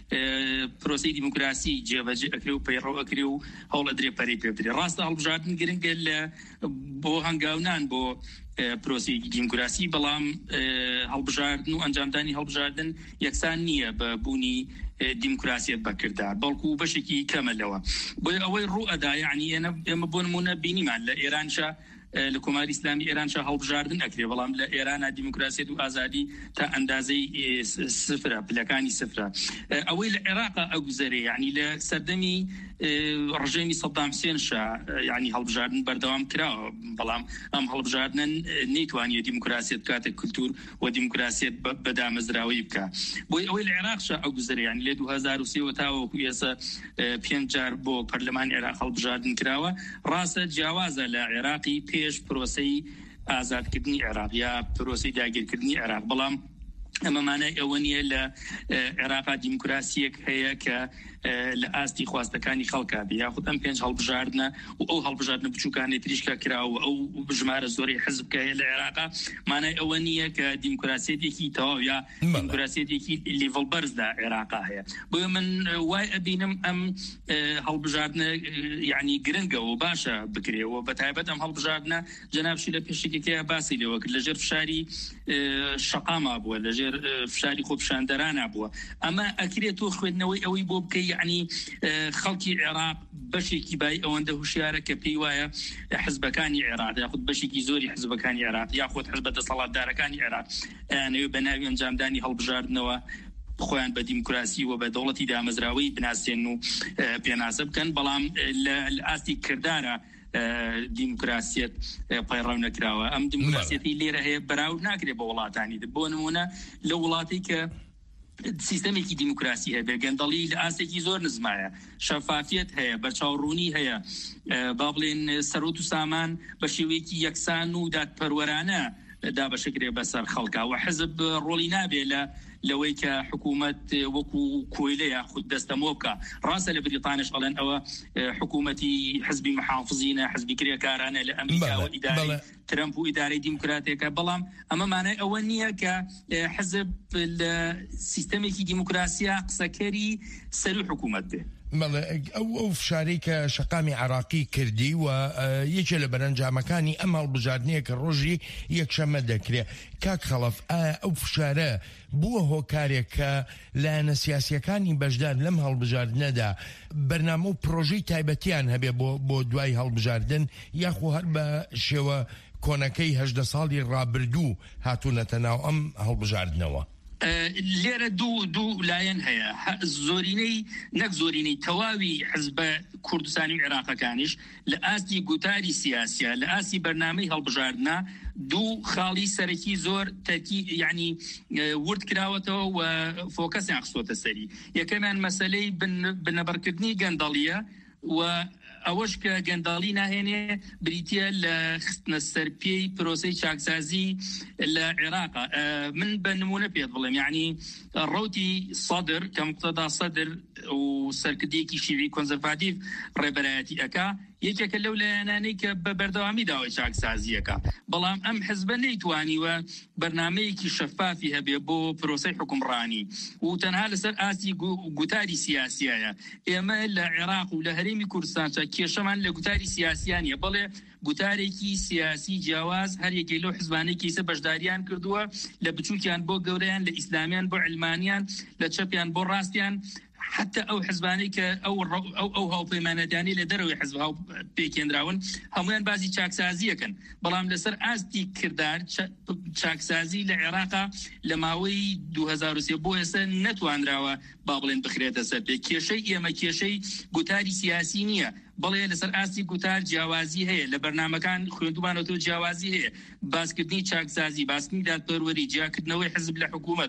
پرۆسی دیموکراسی جێبەجێ ئەکرێ و پەیڕەو ئەکرێ و هەوڵ ئەدرێ پەرەی پێ بدرێ. ڕاستە هەڵبژاردن گرنگە لە بۆ هەنگاونان بۆ پرۆسی دیموکراسی، بەڵام هەڵبژاردن و ئەنجامدانی هەڵبژاردن یەکسان نییە بە بوونی دیموکراسیت بەکردار، بەڵکو بەشێکی کەمەلەوە. بۆیە ئەوەی ڕوو ئەدا یعنی ئێمە بۆ نمونە بینیمان لە ئێرانشا لە کۆماری ئیسلامی ئێرانشا هەڵبژاردن ئەکرێ، بەڵام لە ئێرانە دیموکراسیت و ئازادی تا ئەندازەی سفرە، پلەکانی سفرە. ئەوەی لە عێراقا ئەگوزەرێ یعنی لە سەردەمی ڕژێمی سەدام حوسێنشا یعنی هەڵبژاردن بەردەوام کراوە، بەڵام ئەم هەڵبژاردنە نەیتوانیە دیموکراسیت بکاتە کولتور و دیموکراسیت بەدامەزراوەی بکە. بۆی ئەوەی لە عێراقشا ئەگوزەرێ یعنی لە 2003 تاوەکو ئێستا 5 جار بۆ پەرلەمانی عێراق هەڵبژاردن کراوە. ڕاستە جیاوازە لە عێراقی پێش پرۆسەی ئازادکردنی عێراق یا پرۆسەی داگیرکردنی عێراق، بەڵام ئەمەمانای ئەوە نیە لە عێراقا دیموکراسیەک هەیە کە لە ئاستی خواستەکانی خەڵکا بێ یاخود ئەم 5 هەڵبژاردنە و ئەو هەڵبژاردنە بچووکانی تریشکە کراوە ئەو ژمارە زۆری حزبکە هەیە لە عێراقا، مانای ئەوە نییە کە دیموکراسیەتێکی تەواو یا دیموکراسیەتێکی لیڤڵ بەرزدا عێراقا هەیە. بۆیە من وای ئەبینم ئەم هەڵبژاردنە یعنی گرنگە و باشە بکرێەوە، بەتایبەت ئەم هەڵبژاردنە جەنابشی لە پێشێکێکەیە باسی لێوە کرد، لەژێر فشاری شەقاما بووە، لەژێر فشاری خۆپیشاندەرانە بووە. ئەمە ئەکرێت تۆ خوێندنەوەی ئەوەی بۆ بکەی یعنی خەڵکی عێراق بەشێکی بای ئەوەندە هوشیارە کە پێی وایە حزبەکانی عێراق یاخود بەشێکی زۆری حزبەکانی عێراق یاخود حزب دەسەڵاتدارەکانی عێراق ئەیانەوێ بە ناوی ئەنجامدانی هەڵبژاردنەوە خۆیان بە دیموکراسی و بە دەوڵەتی دامەزراوەی بناسێن و پێناسە بکەن، بەڵام لە ئاستی کردارە دیموکراسیت پەیڕەو نەکراوە. ئەم دیموکراسیەتی لێرە هەیە بەراورد ناکرێت بە وڵاتانی بۆ نمونە لە وڵاتی کە سیستەمێکی دیموکراسی هەیە بێ گەندەڵی لە ئاستێکی زۆر نزمایە، شەفافیت هەیە، بەرچاوڕوونی هەیە، با بڵێن سەرۆت و سامان بە شێوەیەکی یەکسان و دادپەروەرانە دابەشکرێ بەسەر خەڵکا و حزب ڕۆڵی نابێ لەوەی کە حکوومەت وەکو کۆیلەیە خود دەستەمۆ بکە. ڕاستە لە بریتانیش ئەڵێن ئەوە حکوومەتی حزبی محافظینە، حزبی کرێکارانە لە ئەمریکا و ئیداری ترامپ و ئیدارەی دیموکراتێکە، بەڵام ئەمە مانای ئەوە نییە کە حزب لە سیستەمێکی دیموکراسیە قسەکەری سەر حکوومەت بێ. ئەو فشاری کە شەقامی عراقی کردی و یەکێ لە بەرەنجامەکانی ئەم هەڵبژاردنەیە کە ڕۆژی یەکشەمە دەکرێت. کاک خەڵەف، ئەو فشارە بووە هۆکارێک کە لایەنە سیاسیەکانی بەشدار لەم هەڵبژاردنەدا بەرنامە و پرۆژەی تایبەتیان هەبێ بۆ دوای هەڵبژاردن، یاخو هەر بە شێوە کۆنەکەی 18 ساڵی ڕابردوو هاتوونەتە ناو ئەم هەڵبژاردنەوە؟ لێرە دوو لایەن هەیە. زۆرینەی نەک زۆرینەی تەواوی حزبە کوردستانی و عێراقەکانیش لە ئاستی گوتاری سیاسیە، لە ئاستی بەرنامەی هەڵبژاردنە دوو خاڵی سەرەکی زۆر تەرکی یعنی ورد کراوەتەوە و فۆکەسیان خستۆتە سەری. یەکەمیان مەسەلەی بنەبەرکردنی گەندەڵیە و ئەوەش کە گەنداڵی ناهێنێ بریتە لە خستنە سەرپێی پرۆسەی چاکسازی لە عێراقا. من بە نمونە پێت بڵێم، یعنی ڕوتی سەدر کە مقتەدا سەدر و سەرکردەیەکی شیوی کۆنزەرڤاتیڤ ڕێبەرایەتی ئەکا، یەکێکە لەو لایەنانەی کە بە بەردەوامی داوای چاکسازیەکە، بەڵام ئەم حزبە نەیتوانیوە بەرنامەیەکی شەفافی هەبێ بۆ پرۆسەی حکومڕانی و تەنها لەسەر ئاسی گوتاری سیاسیایە. ئێمە لە عێراق و لە هەرێمی کوردستان کێشەمان لە گوتاری سیاسیانیە، بەڵێ گوتارێکی سیاسی جیاواز هەر یەکێ لەو حزبانەی کەیسە بەشداریان کردووە، لە بچووکیان بۆ گەورەیان، لە ئیسلامیان بۆ علمانیان، لە چەپیان بۆ ڕاستیان، حتى ئەو حزبانەی کە ئەو هاوپەیمانەتیانی لە دەرەوەی حزب هاو پێکێنراون هەمویان بازی چاکسازیەکەن، بەڵام لەسەر ئاستی کردار چاکسازی لە عێراقا لە ماوەی 2003 بۆ ئێستا نەتوانراوە با بڵێن بخرێتە سەر پێ. کێشەی ئێمە کێشەی گوتاری سیاسی نییە، بەڵێ لەسەر ئاستی گوتار جیاوازی هەیە، لە بەرنامەکان خوێندومانەوە جیاوازی هەیە، باسکردنی چاکسازی، باسکردنی دادپەروەری، جیاکردنەوەی حزب لە حکوومەت،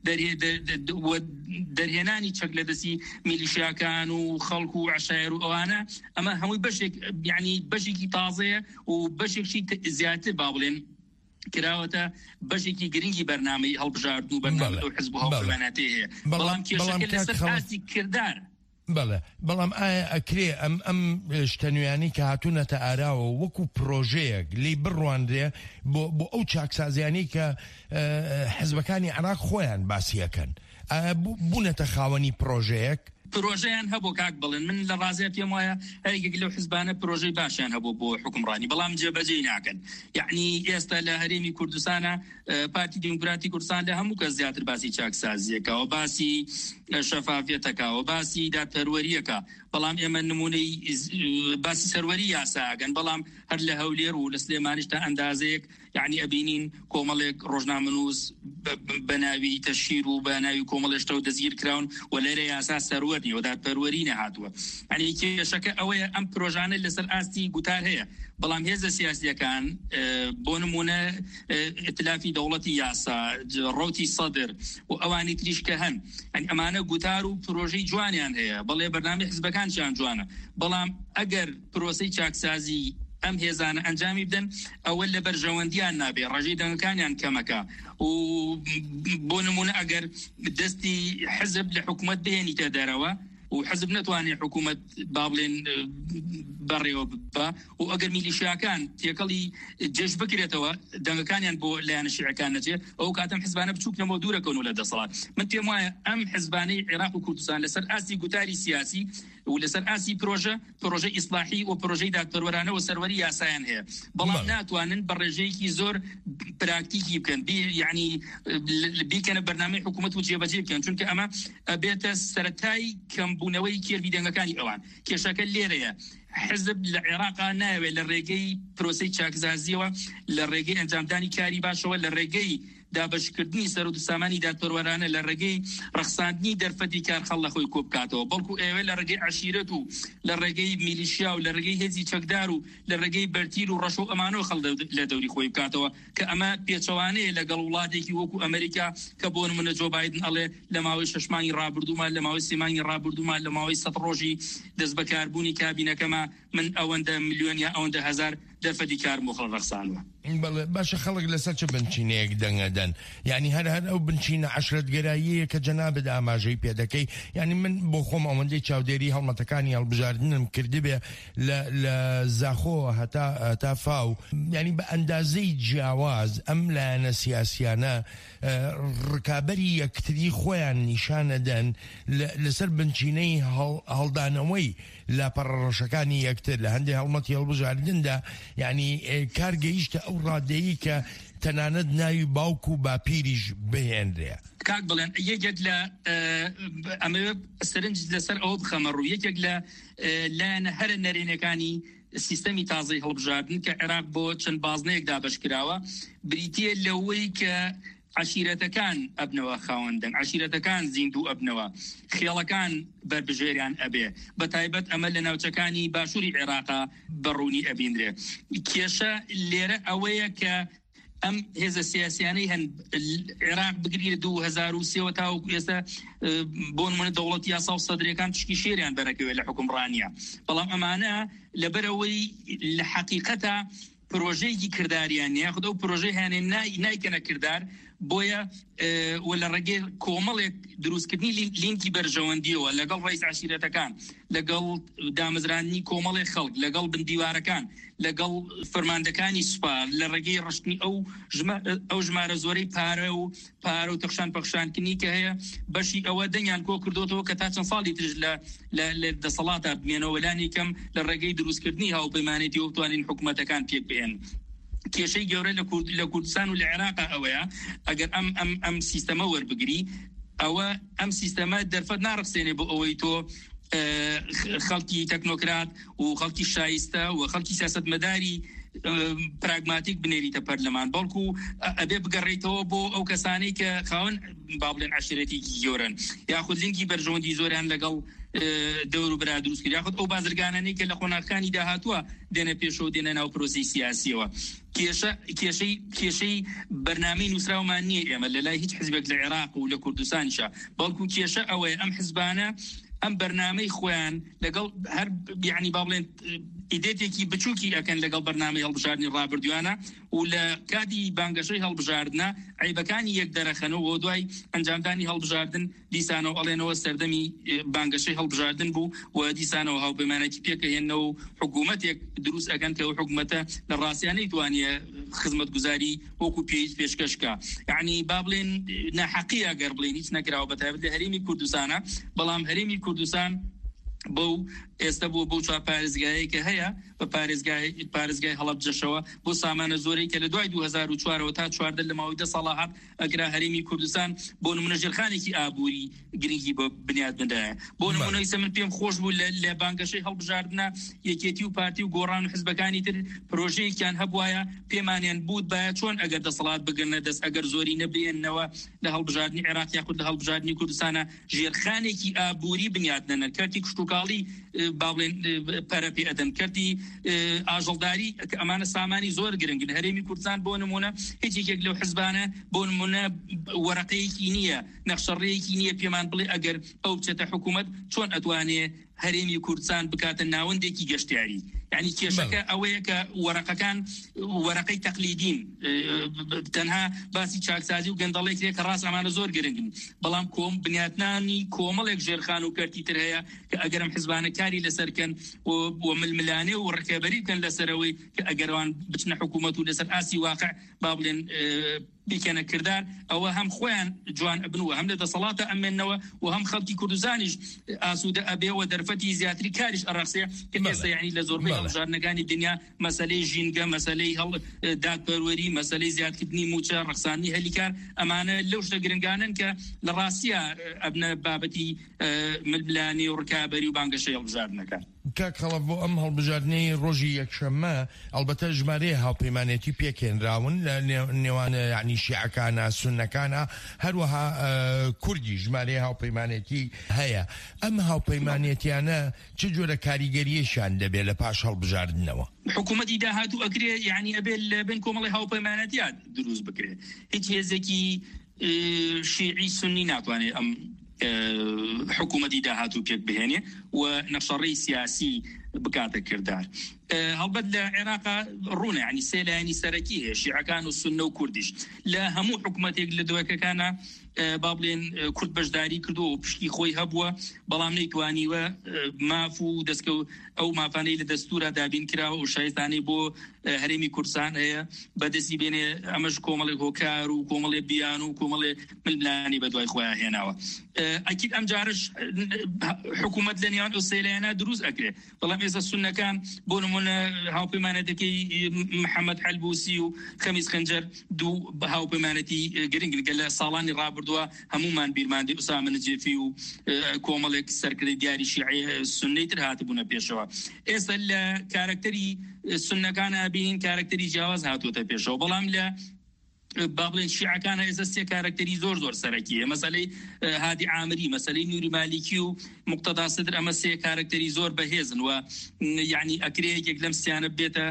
دەرهێنانی چەک لە دەستی میلیشیاکان و خەڵک و عەشایر و ئەوانە، ئەمە هەمووی بەشێک یعنی بەشێکی تازەیە و بەشێکی زیاتر با بڵێن کراوەتە بەشێکی گرنگی بەرنامەی هەڵبژاردن و بەرنامە ئەو حزب و هاوپەیمانەتی هەیە، بەڵام کێشەکە لەسەر ئاستی کردار. بەڵێ، بەڵام ئایا ئەکرێ ئەم شتەنویانی کە هاتوونەتە ئاراوە وەکو پرۆژەیەک لی بڕواندرێ بۆ ئەو چاکسازیانی کە حزبەکانی عێراق خۆیان باسیەکەن، بوونەتە خاوەنی پرۆژەیەک؟ پرۆژەیان هەبوو کاک بڵێن، من لە ڕازێ پێم وایە هەرێک لەو حزبانە پرۆژەی باشیان هەبوو بۆ حکومڕانی، بەڵام جێبەجێ ناکەن. یعنی ئێستا لە هەرێمی کوردستانە پارتی دیموکراتی کوردستان لە هەموو کەس زیاتر باسی چاکسازیەکەوە، باسی شەفافیەتەکەوە، باسی دادپەروەریەکە، بەڵام ئێمە نمونەی باسی سەروەری یاساگەن، بەڵام هەر لە هەولێر و لە سلێمانیش تا ئەندازەیەک یعنی ئەبینین کۆمەڵێک ڕۆژنامەنووس بە ناوی تەشیر و بە ناوی کۆمەڵێشتە و دەزگیر کراون و لێرە یاسا سەروەری و دادپەروەری نەهاتووە. یعنی کێشەکە ئەوەیە ئەم پرۆژانە لەسەر ئاستی گوتار هەیە، بەڵام هێزە سیاسیەکان بۆ نمونە ئیتلافی دەوڵەتی یاسا، ڕوتی سەدر و ئەوانی تریش کە هەن، یعنی ئەمانە گوتار و پرۆژەی جوانیان هەیە، بەڵێ بەرنامەی حزبەکانیان جوانە، بەڵام ئەگەر پرۆسەی چاکسازی ئەم هێزانە ئەنجامی بدەن ئەوە لە بەرژەوەندیان نابێ، ڕێژەی دەنگەکانیان کەمەکە و بۆ نمونە ئەگەر دەستی حزب لە حکوومەت بهێنیتە دەرەوە و حزب نتوانێت حکوومەت با بڵێن بەڕێوە ببە و ئەگەر میلیشیاکان تێکەڵی جێش بکرێتەوە دەنگەکانیان بۆ لایەنە شیعەکان نەچێت، ئەو کاتەم حزبانە بچووکنەوە دوورەکەون لە دەسەڵات. من پێم وایە ئەم حزبانەی عێراق و کوردستان لەسەر ئاستی گوتاری سیاسی و لەسەر ئاسی پرۆژە ئیسلاحی و پرۆژەی دادپەروەرانە و سەروەری یاسایان هەیە، بەڵام ناتوانن بە ڕێژەیەکی زۆر پراکتیکی بکەن، یعنی بیکەنە بەرنامەی حکوومەت و جێبەجێ بکەن، چونکە ئەمە ئەبێتە سەرەتای کەمبوونەوەی کێربی دەنگەکانی ئەوان. کێشەکە لێرەیە. حزب لە عێراقا ناوێت لە ڕێگەی پرۆسەی چاکسازیەوە، لە ڕێگەی ئەنجامدانی کاری باشەوە، لە ڕێگەی دابشکردنی سەر و سامانی دادپەروەرانە، لە ڕێگەی ڕەخساندنی دەرفەتی کارخەڵ لە خۆی کۆبکاتەوە، بەڵکو ئێوە لە ڕێگەی عەشیرەت و لە ڕێگەی میلیشیا و لە ڕێگەی هێزی چەکدار و لە ڕێگەی بەرتیل و ڕەش و ئەمانەوە خەڵ لە دەوری خۆی بکاتەوە، کە ئەمە پێچەوانەیە لەگەڵ وڵاتێکی وەکو ئەمریکا کە بۆ نمونە جۆ بایدن ئەڵێ لە ماوەی 6 مانگی ڕابردوومان، لە ماوەی 3 مانگی ڕابردوومان، لە ماوەی 100 ڕۆژی دەست بەکاربوونی کابینەکەمە من ئەوەندە ملیۆن یا ئەوەندە هەزار دەرفەتی کار مۆخڵ ڕەخسانەوە. باشە خەڵک لەسەر چه بنچینەیەک دەنگەدەن یعنی هەر ئەو بنچینە عشرەتگەراییە کە جەنابێت ئاماژەی پێدەکەی ینی من بۆ خۆم ئەوەندەی چاودێری هەڵمەتەکانی هەڵبژاردنم کردبێ لە زاخۆ هەتا فاو ینی بە ئەندازەی جیاواز ئەم لایەنە سیاسیانە ڕکابەری یەکتری خۆیان نیشانەدەن لەسەر بنچینەی هەڵدانەوەی لاپەڕەڕەشەکانی یەکتر لە هەندێک هەڵمەتی هەڵبژاردندا ینی کارگەیشتە ئەو ڕادەیی کە تەنانەت ناوی باوک و باپیریش بهێنرێ. کاک بڵێن یەکێک لە ئەمە سەرنج لەسەر ئەوە بخەمە ڕوو یەکێک لە لایەنە هەرە نەرێنەکانی سیستەمی تازەی هەڵبژاردن کە عێراق بۆ چەند بازنەیەکدا بەشکراوە بریتیە لەوەی کە عشیرەتەکان ئەبنەوە خاوەندن عشیرەتەکان زیندوو ئەبنەوە خێڵەکان بربژێریان ئەبێ بە تایبەت ئەمە لە ناوچەکانی باشووری عێراقا بەڕوونی ئەبیندرێ. کێشە لێرە ئەوەیە کە ئەم هێزە سیاسیانەی هەن عێراق بگرێت 2003 تاوەکو ئێستا بۆ نمونە دەوڵەتی یاسا و سەدرەکان تشکی شێریان بەرەکەوێت لە حکومڕانیە بەڵام ئەمانە لەبەرەوەی لە حەقیقەتە پرۆژەیەکی کرداریان یاخود ئەو پرۆژەی هێنێ نایکەنە کردار بۆیە و لە ڕێگەی کۆمەڵێک دروستکردنی لینکی بەرژەوەندیەوە لەگەڵ ڕئیس عشیرەتەکان لەگەڵ دامەزرانی کۆمەڵی خەڵک لەگەڵ بندیوارەکان لەگەڵ فەرماندەکانی سوپار لە ڕێگەی ڕشتنی ئەو ژمارە زۆرەی پارە و تەخشان پەخشانکردنی کە هەیە بەشی ئەوە دەنگیان کۆ کردوتەوە کە تا چەند ساڵی تر لە دەسەڵاتە بمێنەوە لانی کەم لە ڕێگەی دروستکردنی هاوپەیمانێتی و بتوانین حکوومەتەکان پێک بێن. کێشەی گەورە لە کوردستان و لە عێراق ئەوەیە ئەگەر ئەم سیستەمە وەربگری ئەوە ئەم سیستەمە دەرفەت ناڕخسێنێ بۆ ئەوەی تۆ خەڵکی تەکنۆکرات و خەڵکی شایستە و خەڵکی سیاسەتمەداری پراگماتیک بنێریتە پەرلەمان بەڵکو ئەبێ بگەڕێیتەوە بۆ ئەو کەسانەی کە خاوەن با بڵێن عشیرەتێکی گەورن یاخود لینکی بەرژەوەندی زۆریان لەگەڵ دەور و برا دروست کرد یاخود ئەو بازرگانانەی کە لە خۆناغەکانی داهاتووە دێنە پێشەوە دێنە ناو پرۆسەی سیاسیەوە. کێشەی بەرنامەی نووسراومان نییە ئێمە لەلای هیچ حزبێک لە عێراق و لە کوردستانیشە بەڵکو کێشە ئەوەیە ئەم حزبانە ئەم بەرنامەی خۆیان لەگەڵ هەر یعنی با بڵێن ئیدێتێکی بچووکی ئەکەن لەگەڵ بەرنامەی هەڵبژاردننی ڕابردویانە و لە کاتی بانگەشەی هەڵبژاردنە عیبەکانی یەک دەرەخەنەوە و دوای ئەنجامدانی هەڵبژاردن دیسانەوە ئەڵێنەوە سەردەمی بانگەشەی هەڵبژاردن بوو و دیسانەوە هاوپەیمانێکی پێکەهێنەوە و حکوومەتێک دروست ئەکەن کە حکوومەتە لە ڕاستیانەی توانیە خزمەتگوزاری وەکو پێشکەشکە یعنی با بڵێن ناحەقیە گەر بڵێن هیچ نەکراوە بەتایبەت لە هەرێمی کوردستانە بەڵام هەرێمی کوردستان بۆ ئێستا بۆ چوار پارێزگایە کە هەیە بە پارێزگای هەڵەبجەشەوە بۆ سامانە زۆرەی کە لە دوای 2004 تا 14 لە ماوەی 10 ساڵ هات ئەگرا هەرێمی کوردستان بۆ نمونە ژێرخانێکی ئابووری گرنگی بۆ بنیادبندایە بۆ نمونەی من پێم خۆش بوو لە بانگەشەی هەڵبژاردنە یەکێتی و پارتی و گۆڕان و حزبەکانی تر پرۆژەیەکیان هەبوایە پێمانیان بود باە چۆن ئەگەر دەسەڵات بگرنە دەست ئەگەر زۆری نەبێنەوە لە هەڵبژاردننی عێراق یاخود لە هەڵبژاردننی کوردستانە ژێرخانێکی ئابووری بنیادنەنە کارتی کشتتوکاڵی باڵێن پەرەپی ئەدەم کردی ئاژەڵداری ئەمانە سامانی زۆر گرنگن هەرێمی کوردستان بۆ نمونە هیچ یەکێک لەو حزبانە بۆ نمونە وەرەقەیەکی نییە نەخشەڕەیەکی نییە پێمان بڵێ ئەگەر ئەو بچێتە حکوومەت چۆن ئەتوانێ هەرێمی کوردستان بکاتە ناوەندێکی گەشتیاری یعنی کێشەکە ئەوەیە کە وەرەقەکان وەرەقەی تەقلیدین تەنها باسی چاکسازی و گەندەڵێک کە ڕاست ئەمانە زۆر گرنگن بەڵام بنیاتنانی کۆمەڵێک ژێرخان و کەرتی تر هەیە کە ئەگەرم حزبانە کاری لەسەرکەن و ململانێ و ڕکێبەری بکەن لەسەرەوەی کە ئەگەروان بچنە حکوومەت و لەسەر ئاسی واقع با بڵێن بیکەنە کردار ئەوە هەم خۆیان جوان ئەبنوە هەم لە دەسەڵاتە ئەمێنەوە و هەم خەڵکی کوردستانیش ئاسوودە ئەبێەوە دەرفەتی زیاتری کاریش ئەڕاستێ کە ئێستا یعنی لە زۆربەی هەڵبژاردنەکانی دنیا مەسەلەی ژینگە مەسەلەی دادپەروەری مەسەلەی زیادکردنی موچە ڕەخسانی هەلیکار ئەمانە لەو شتە گرنگانن کە لە ڕاستیە ئەبنە بابەتی ململانی و ڕکابەری و بانگەشەی هەڵبژاردنەکان کاکەڵە بۆ ئەم هەڵبژاردنەی ڕۆژی یەکشەممە ئەلبەتە ژمارەیە هاوپەیمانێتی پێکێنراون لە نێوانە یعنی شیعەکانە سوننەکانە هەروەها کوردی ژمارەیە هاوپەیمانێتی هەیە ئەم هاوپەیمانێتیانە چ جۆرە کاریگەریەشان دەبێت لە پاش هەڵبژاردنەوە حکوومەتی داهاتوو ئەگرێ یعنی ئەبێت لە بن کۆمەڵی هاوپەیمانەتیان دروست بکرێت هیچ هێزێکی شیعی سنی ناتوانێت ئەم حکوومەتی داهاتوو پێک بهێنێ و نەخشەڕەی سیاسی بکاتە کردار هەڵبەت لە عێراقا ڕوونە ینی سێلایانی سەرەکی هەیە شیعەکان و سونە و کوردیش لە هەموو حکوومەتێک لە دووەکەکانە با بڵێن کورد بەشداری کردو و پشتی خۆی هەبووە بەڵام نەیتوانیوە ماف و دەستکەوت ئەو مافانەی لە دەستورە دابین کراوە و شایستانەی بۆ هەرێمی کوردستان هەیە بەدەستی بێنێ ئەمەش کۆمەڵێک هۆکار و کۆمەڵێ بیان و کۆمەڵێ ململانی بە دوای خۆیان هێناوە ئەکید ئەم جارش حکوومەت لە نێوان ئەو سێلایانە دروست ئەکرێ بەڵام ئێستا سونەکان بۆ نمونە هاوپەیمانەتەکەی محەممەد حەلبوسی و خەمیس خەنجەر دوو هاوپەیمانەتی گرنگ لە ساڵانی ڕابردووە هەمومان بیرماندی ئوسامە نەجێفی و کۆمەڵێک سەرکردی دیاری شیعی سنەی تر هاتبوونە پێشەوە ئێستا لە کارکتەری سنەکانە بین کارکتەری جیاواز هاتوۆتە پێشەوە بەڵام لە بابلين شيعة كان إزاستي كاركتري زور سركية مثلا هادي عامري مثلا نوري مالكي ومقتضى صدر أما سي كاركتري زور بهزن ويعني أكريه يقلم سيانة بيتا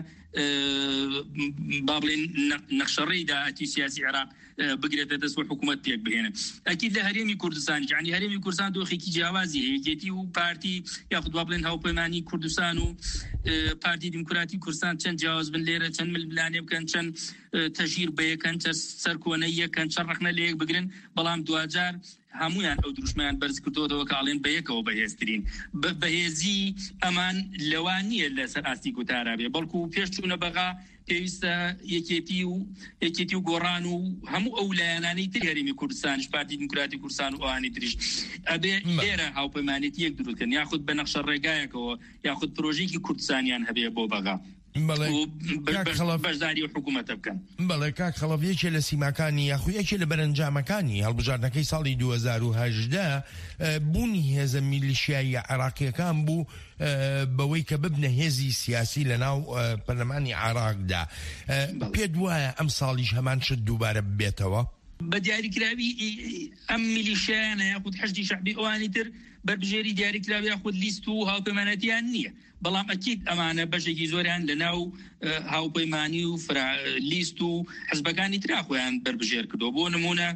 بابلين نخشري دا أتي سياسي عراق بقريت تسوي حكومة بيك بهنا أكيد لهريمي كردستان يعني هريمي كردستان دو خيكي جوازي هي كيتي وبارتي ياخذ بابلين هاو بيماني كردستان و بارتي ديمقراطي كردستان كان جواز بن ليرة كان ملبلاني وكان كان تشير بيه كان سركونية كان شرحنا ليك بقرن بلام دواجار همویان ئەو دروشمیان بەرز کردەوە کاڵێن بەیەکەوە بەهێزترین بەهێزی ئەمان لەوان نییە لەسەر ئاستی گوتارا بێ بەڵکو پێش چوونە بەغا پێویستە یەکێتی و گۆڕان و هەموو ئەو لایەنانەی تر هەرێمی کوردستانیش پارتی دیموکراتی کوردستان و ئەوانی تریش ئەبێ لێرە هاوپەیمانێتی یەک دروستکردن یاخود بە نەخشە ڕێگایەکەوە یاخود پرۆژێکی کوردستانیان هەبێ بۆ بەغا بەشداری و حکوومەتە بکەن بەڵێ کاک خەڵەڤیەکێ لە سیماکانی یاخویەکێ لە بەرەنجامەکانی هەڵبژاردنەکەی ساڵی 2018 بوونی هێزە میلیشیایی عێراقیەکان بوو بەوەی کە ببنە هێزی سیاسی لە ناو پەرلەمانی عێراقدا پێت وایە ئەم ساڵیش هەمان شت دووبارە ببێتەوە بە دیاریکراوی ئەم میلیشیانە یاخود حەشدی شەعبی ئەوانی تر بەربژێری دیاریکراوی یاخود لیست و هاوپەیمانەتیان نییە بەڵام ئەکید ئەمانە بەشێکی زۆریان لە ناو هاوپەیمانی و لیست و حزبەکانی ترا خۆیان بەربژێر کردو بۆ نمونە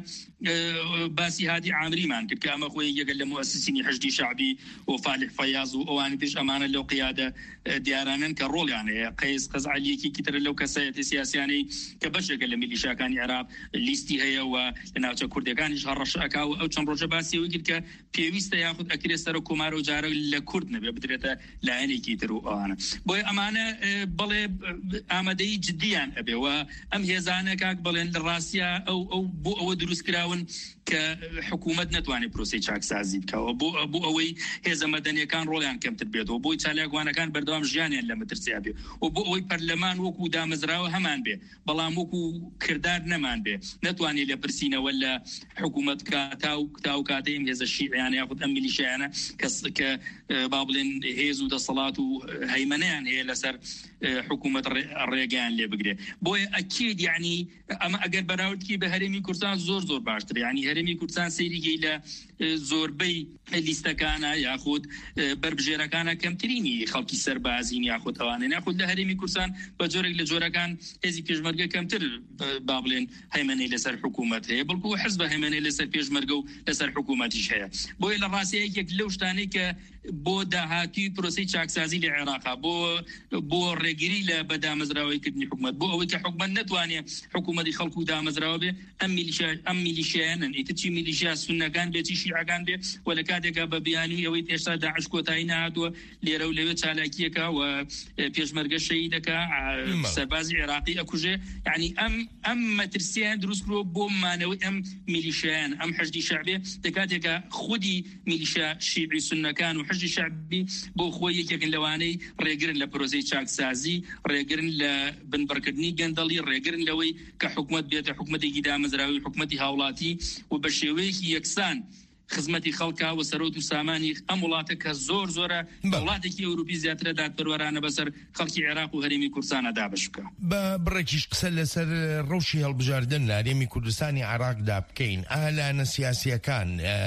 باسی هادی عامریمان کرد کە ئەمە خۆی یەکە لە موسسینی حەشدی شەعبی و فالح فەیاض و ئەوانی ترش ئەمانە لەو قیادە دیارانن کە ڕۆڵیان هەیە قەیس قەزعەلیەکی تر لەو کەسایەتی سیاسیانەی کە بەشێکە لە میلیشیاکانی عێراق لیستی هەیە و لە ناوچە کوردەکانیش هەڕەش ئەکا و ئەو چەند ڕۆژە باسی ئەوەی کرد کە پێویستە یاخود ئەکرێ سەر و کۆمار و جارە لە کورد نەبێ بدرێتە لایەنێکی تر و ئەوانە بۆیە ئەمانە بەڵێ ئامادەی جدیان ئەبێ و ئەم هێزانە کاک بڵێن لە ڕاستیە ئەو بۆ ئەوە دروست کراون کە حکوومەت نەتوانێت پرۆسی چاکسازی بکەوە بۆ ئەوەی هێزە مەدەنیەکان ڕۆڵیان کەمتر بێتەوە بۆی چالاکوانەکان بەردەوام ژیانیان لە مەترسیا بێ و بۆ ئەوەی پەرلەمان وەکو دامەزراوە هەمان بێ بەڵام وەکو کردار نەمان بێ نەتوانێت لە پرسینەوە لە حکوومەت کاو کاتەیم هێزە شیعیانە یاخود ئەم میلیشیانە کە با بڵێن هێز و دەسەڵات و هەیمەنەیان هەیە لەسەر حکوومەت ڕێگەیان لێ بگرێ بۆیە ئەکید یعنی ئەمە ئەگەر بەراوردکی بە هەرێمی کوردستان زۆر باشتر یعنی هەرێمی کوردستان سەیریگەی لە زۆربەی لیستەکانە یاخود بربژێرەکانە کەمترینی خەڵکی سەربازین یاخود ئەوانە یاخود لە هەرێمی کوردستان بە جۆرێک لە جۆرەکان هێزی پێشمەرگە کەمتر با بڵێن هەیمەنەی لەسەر حکوومەت هەیە بەڵکو حزب هەیمەنەی لەسەر پێشمەرگە و لەسەر حکوومەتیش هەیە بۆیە لە ڕاستیە یەک لەو شتانەی کە بۆ داهاتی پرۆسی چاکسازی لە عێراقا بۆ ڕێگیری لە بەدامەزراوەیکردنی حکوومەت بۆ ئەوەی کە حکوومەت نەتوانێت حکوومەتی خەڵکو و دامەزراوە بێ ئەم میلیشیانن ئیترچی میلیشیا سونەکان بێتی شیعەکان بێ و لە کاتێکا بە بیانی ئەوەی ئێستا داعش کۆتایی نهاتووە لێرە و لەوێ چالاکیەکە و پێشمەرگە شەهیدەکە سەربازی عێراقی ئەکوژێ یعنی ئەم مەترسیان دروست کرۆ بۆ مانەوەی ئەم میلیشیان ئەم حەشدی شەعبێ دەکاتێکە خودی میلیشیا شیعی سونەکان و حەشدی شەعبی بۆ خۆی یەکێکن لەوانەی ڕێگرن لە پرۆزەی چاکسازی ڕێگرن لە بنبەرکردنی گەندەڵی ڕێگرن لەوەی کە حکوومەت بێتە حکوومەتێکی دامەزراوی حکوومەتی هاوڵاتی و بە شێوەیەکی یەکسان خزمەتی خەڵکا و سەرۆت و سامانی ئەم وڵاتە کە زۆرە وڵاتێکی ئەوروپی زیاترە دادپەروەرانە بەسەر خەڵکی عێراق و هەرێمی کوردستانە دابش بکە بە بڕێکیش قسە لەسەر ڕەوشی هەڵبژاردن لە هەرێمی کوردستانی عێراقدا بکەین ئالانە سیاسیەکان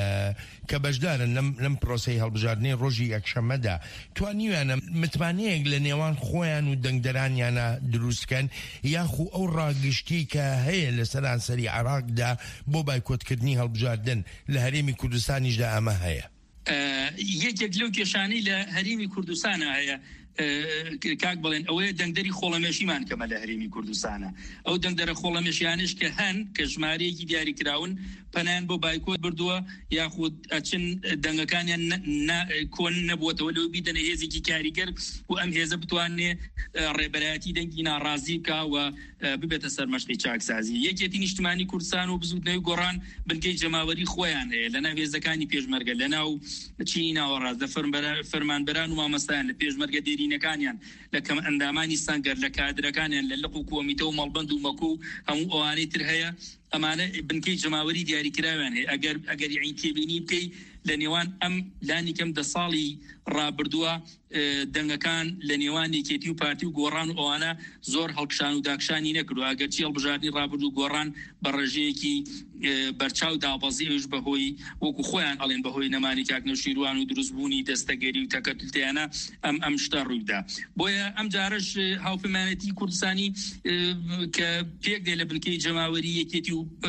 کە بەشدارن لەم پرۆسەی هەڵبژاردنەی ڕۆژی یەکشەممەدا توانیویانە متمانەیەک لە نێوان خۆیان و دەنگدەرانیانە دروستکەن یاخو ئەو ڕاگشتی کە هەیە لە سەرانسەری عێراقدا بۆ بایکۆتکردنی هەڵبژاردن لە هەرێمی کوردستانیشدا ئەمە هەیە یەکێک لەو کێشانەی لە هەرێمی کوردستانە هەیە کاک بڵێن ئەوەیە دەنگدەری خۆڵەمێشیمان کەمە لە هەرێمی کوردستانە ئەو دەنگدەرە خۆڵەمێشیانش کە هەن کە ژمارەیەکی دیاریکراون پەنیان بۆ بایکۆت بردووە یاخود ئەچن دەنگەکانیان کۆن نەبووەتەوە لەو بیدەنە هێزێکی کاریگەر و ئەم هێزە بتوانێ ڕێبەرایەتی دەنگی ناڕازی بکە و ببێتە سەر مەشقی چاکسازی. یەکێتی نیشتمانی کوردستان و بزوتنەوەی گۆڕان بنکەی جەماوەری خۆیان هەیە لەناو هێزەکانی پێشمەرگە لەناو چینی ناوەڕاست لە فەرمانبەران و مامەستایان لە پێشمەرگە دێرینەکانیان لە کەم ئەندامانی سەنگەر لە کادرەکانیان لە لق و کۆمیتە و مەڵبەند و مەکو هەموو ئەوانەی تر هەیە ئەمانە بنکەی جەماوەری دیاریکراویان هەیە ئەگەر عین تێبینی بکەی لە نێوان ئەم لانی کەم 10 ساڵی ڕابردووە دەنگەکان لە نێوان یەکێتی و پارتی و گۆڕان و ئەوانە زۆر هەڵکشان و داکشانی نەکردو ئەگەرچی هەڵبژاردننی ڕابردوو گۆڕان بە ڕێژەیەکی بەرچاو دابەزیش بەهۆی وەکو خۆیان ئەڵێن بەهۆی نەمانی کاکنەوشیروان و دروستبوونی دەستەگەری و تەکەتولتیانە ئەم شتە ڕوویدا. بۆیە ئەم جارش هاوپەیمانەتی کوردستانی کە پێک دێ لە بنکەی جەماوەری یەکێتی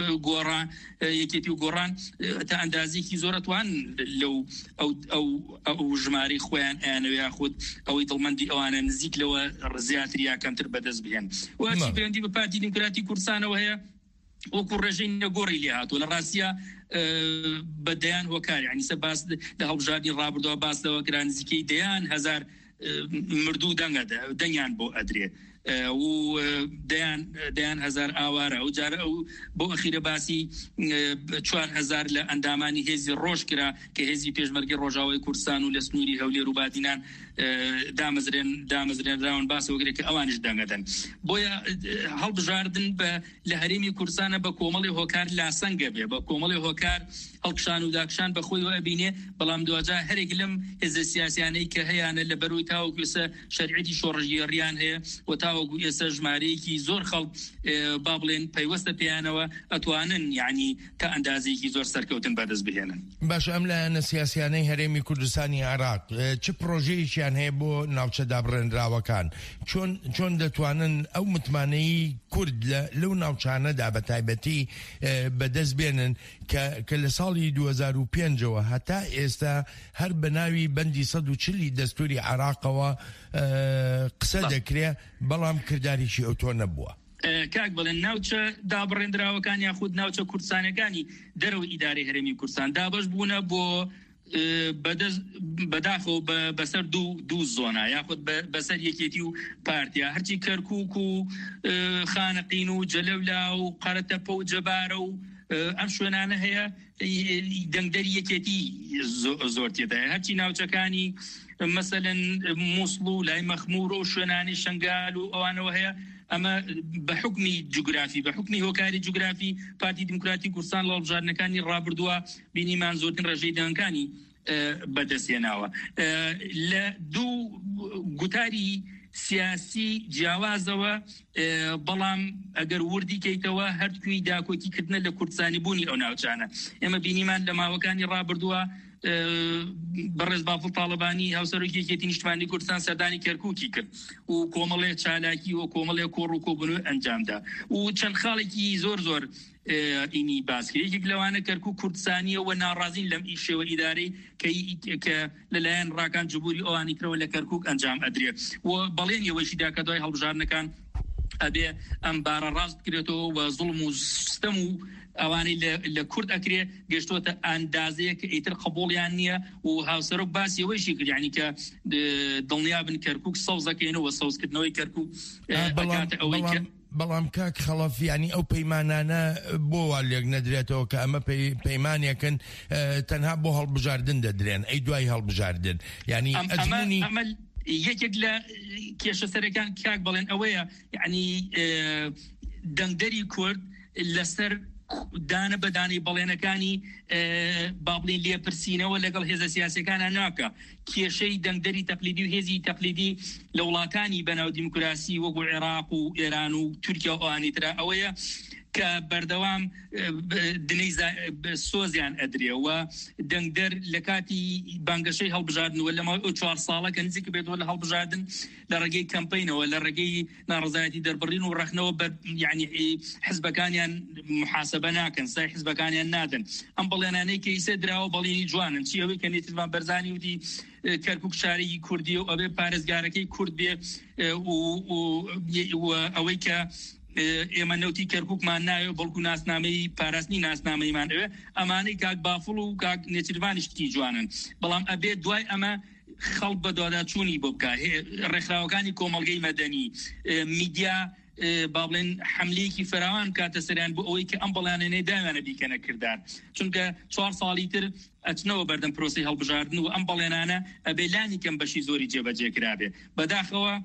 و گۆڕان تا ئەندازێکی زۆرەتوان لەو ئەو ژمارەی خۆیان ئەیانەوە یاخود ئەوەی دڵمەندی ئەوانە نزیک لەوە زیاتر یا کەمتر بەدەست بهێن. وەچی پەیوەندی بە پارتی دیموکراتی کوردستانەوە هەیە وەکو ڕێژەی نەگۆڕی لێ هاتووە لە ڕاستیە بەدەیان هۆکاری ینی سە باس لە هەڵبژاردننی ڕابردووە باس لەوە کرا نزیکەی دەیان هەزار مردوو دەنگیان بۆ ئەدرێ و دەیان هەزار ئاوارە و جارە ئەو بۆ ئەخیرە باسی 4,000 لە ئەندامانی هێزی ڕۆژ کرا کە هێزی پێشمەرگی ڕۆژاوای کوردستان و لە سنووری هەولێر و بادینان دامەزرێنراون باسەوەگرێت کە ئەوانش دەنگەدەن. بۆیە هەڵبژاردن لە هەرێمی کوردستانە بە کۆمەڵی هۆکار لاسەنگە بێ بە کۆمەڵی هۆکار هەڵکشان و داکشان بەخۆی ئەبینێ بەڵام دوجا هەرێک لەم هێزە سیاسیانەی کە هەیەە لە بەروی تاوەکوێسە شەریعەتی شۆڕژگێڕیان هەیە و تاوەکو ئێستا ژمارەیەکی زۆر خەڵک با بڵێن پەیوەستە پێیانەوە ئەتوانن یعنی تا ئەندازێکی زۆر سەرکەوتن بەدەست بهێنن. باش ئەم لایەنە سیاسیانەی هەرێمی کوردستانی عێراق چ پرۆژەیەکیان هەیە بۆ ناوچە دابڕێنراوەکان چۆن دەتوانن ئەو متمانەی کورد لەو ناوچانەدا بە تایبەتی بەدەست بێنن کە لە ساڵی 2005ەوە هەتا ئێستا هەر بە ناوی بەندی 140 دەستوری عێراقەوە قسە دەکرێت بەڵام کرداریشی ئەوتۆ نەبووە. کاک بڵێن ناوچە دابڕێنراوەکان یاخود ناوچە کوردستانەکانی دەرەوە ئیدارەی هەرێمی کوردستان دابەش بوونە بۆ بەداخەوە بەسەر دوو زۆنا یاخود بەسەر یەکێتی و پارتیا هەرچی کەرکووک و خانەقین و جەلەولا و قەرەتەپە و جەبارە و ئەم شوێنانە هەیە دەنگدەری یەکێتی زۆر تێدایە هەرچی ناوچەکانی مەسەلەن مووسڵ و لای مەخمور و شوێنانی شنگال و ئەوانەوە هەیە ئەمە بە حکمی جوگرافی بە حکمی هۆکاری جوگرافی پارتی دیموکراتی کوردستان لە هەڵبژاردنەکانی ڕابردووە بینیمان زۆرترین ڕێژەی دەنگەکانی بەدەستێناوە لە دوو گوتاری سیاسی جیاوازەوە بەڵام ئەگەر وردی کەیتەوە هەردووی داکۆکیکردنە لە کوردستانی بوونی ئەو ناوچانە ئێمە بینیمان لە ماوەکانی ڕابردووە بەڕێز بافڵ تاڵبانی هاوسەرۆکی یەکێتی نیشتمانی کوردستان سەردانی کەرکووکی کرد و کۆمەڵێ چالاکی و کۆمەڵێ کۆڕ و کۆبنەوە ئەنجامدا و چەند خاڵێکی زۆر ئینی باسکرد یەکێک لەوانە کەرکووک کوردستانیە و ناڕازین لەم ئیشەوە ئیدارەی کە لەلایەن ڕاکان جبووری ئەوانی کرەوە لە کەرکووک ئەنجام ئەدرێت و بەڵێنیەوەشیدا کە دوای هەڵبژاردنەکان ئەبێ ئەم بارە ڕاست بکرێتەوە و زوڵم و ستەم و ئەوانەی لە کورد ئەکرێ گەشتۆتە ئەندازەیە کە ئیتر قبوڵیان نییە و هاوسەرۆک باسی ئەوەیشی کرد یعنی کە دڵنیابن کەرکووک سەوزەکەینەوە سەوزکردنەوەی کەرکووک ئەوەی کە بەڵام کاک خەڵەفیانی ئەو پەیمانانە بۆ وا لێک نەدرێتەوە کە ئەمە پەیمانێکن تەنها بۆ هەڵبژاردن دەدرێن ئەی دوای هەڵبژاردن ینی ئەزمونی یەکێک لە کێشە سەرەکان کاک بڵێن ئەوەیە یعنی دەنگدەری کورد لەسەر دانە بەدانی بەڵێنەکانی بابلین لێپرسینەوە لەگەڵ هێزە سیاسەکانە ناکە کێشەی دەنگدەری تەقلیدی و هێزی تەقلیدی لە وڵاتانی بەناو دیموکراسی وەکو عێراق و ئێران و تورکیا و ئەوانی ترا ئەوەیە کە بەردەوام دنەی سۆزیان ئەدرێەوە دەنگدەر لە کاتی بانگەشەی هەڵبژاردنەوە لەماوەی ئەو 4 ساڵە کە نزیک بێتەوە لە هەڵبژاردن لە ڕێگەی کەمپەینەوە لە ڕێگەی ناڕزایەتی دەربڕین و ڕەخنەوە یعنی حزبەکانیان محاسبە ناکەن سای حزبەکانیان نادەن ئەم بەڵێنانەی کە ئیسە درراوە بەڵێنی جوانن چی ئەوەی کە نێتیڤان بەرزانی وتی کەرکووک شارێکی کوردی و ئەوێ پارێزگارەکەی کورد بێ ئەوەی کە ئێمە نەوتی کەرکووکمان ناوێ بەڵکو ناسنامەی پاراستنی ناسنامەیمان ئەوێ ئەمانەی کاک بافڵ و کاک نێتیڤانشتی جوانن بەڵام ئەبێ دوای ئەمە خەڵک بە داداچوونی بۆ بکە ڕێکخراوەکانی کۆمەڵگەی مەدەنی میدیا با بڵێن حملەیەکی فراوان کاتە سەریان بۆ ئەوەی کە ئەم بەڵانانەی داوانە بیکەنە کردار چونکە 4 ساڵی تر ئەچنەوە بەردەم پرۆسی هەڵبژاردن و ئەم بەڵێنانە ئەبێ لانی کەم بەشی زۆری جێبەجێکرابێ بەداخەوە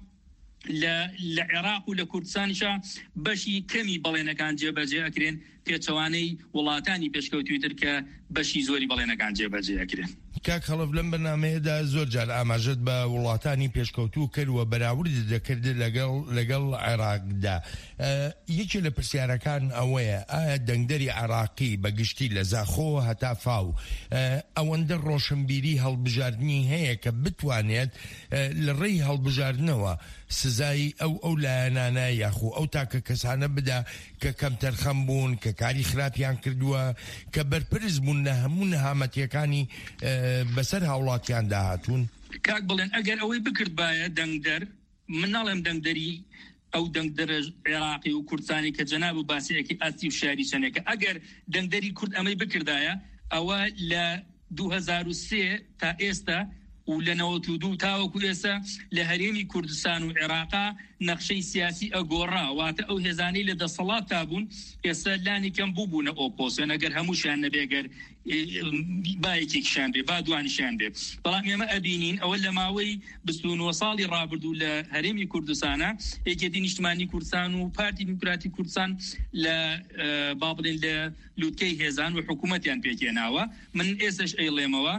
لە عێراق و لە کوردستانیشا بەشی کەمی بەڵێنەکان جێبەجێ ئەکرێن پێچەوانەی وڵاتانی پێشکەوتوی تر کە بەشی زۆری بەڵێنەکان جێبەجێ ئەکرێن کاک خەڵف لەم بەنامەیەدا زۆر جار ئاماژەت بە وڵاتانی پێشکەوتوو کردووە بەراورد دەکرد لەگەڵ عێراقدا یەکێ لە پرسیارەکان ئەوەیە ئایا دەنگدەری عێراقی بەگشتی لە زاخۆ هەتا فاو ئەوەندە ڕۆشنبیری هەڵبژاردننی هەیە کە بتوانێت لە ڕێی هەڵبژاردنەوە سزای ئەو لایەنانە یاخۆ ئەو تاکە کەسانە بدا کە کەم تەرخەم بوون کە کاری خراپیان کردووە کە بەرپرس بوون لە هەموو نەهامەتیەکانی بەسەر هاوڵاتیان داهاتوون کاک بڵێن ئەگەر ئەوەی بکرد باە دەنگدەر مناڵم دەنگدەری ئەو دەنگدەرە عێراقی و کوردستانی کە جەناب و باسیەکی ئاستی و شاری چەنێکە ئەگەر دەنگدەری کورد ئەمەی بکردایە ئەوە لە 2003 تا ئێستا و لە 92 تاوەکو ئێستا لە هەرێمی کوردستان و عێراقا نەخشەی سیاسی ئەگۆڕا واتە ئەو هێزانەی لە دەسەڵات تابوون ئێستا لانی کەم بووبوونە ئۆپۆزیسیۆن ئەگەر هەمووشیان نەبێگەر بایەکێکشان بێ با دوانیشان بێ بەڵام ئێمە ئەبینین ئەوە لە ماوەی 29 ساڵی ڕابردوو لە هەرێمی کوردستانە یەکێتی نیشتمانی کوردستان و پارتی دیموکراتی کوردستان لە با بڵێن لە لووتکەی هێزان و حکوومەتیان پێکێناوە من ئێستش ئەیڵێمەوە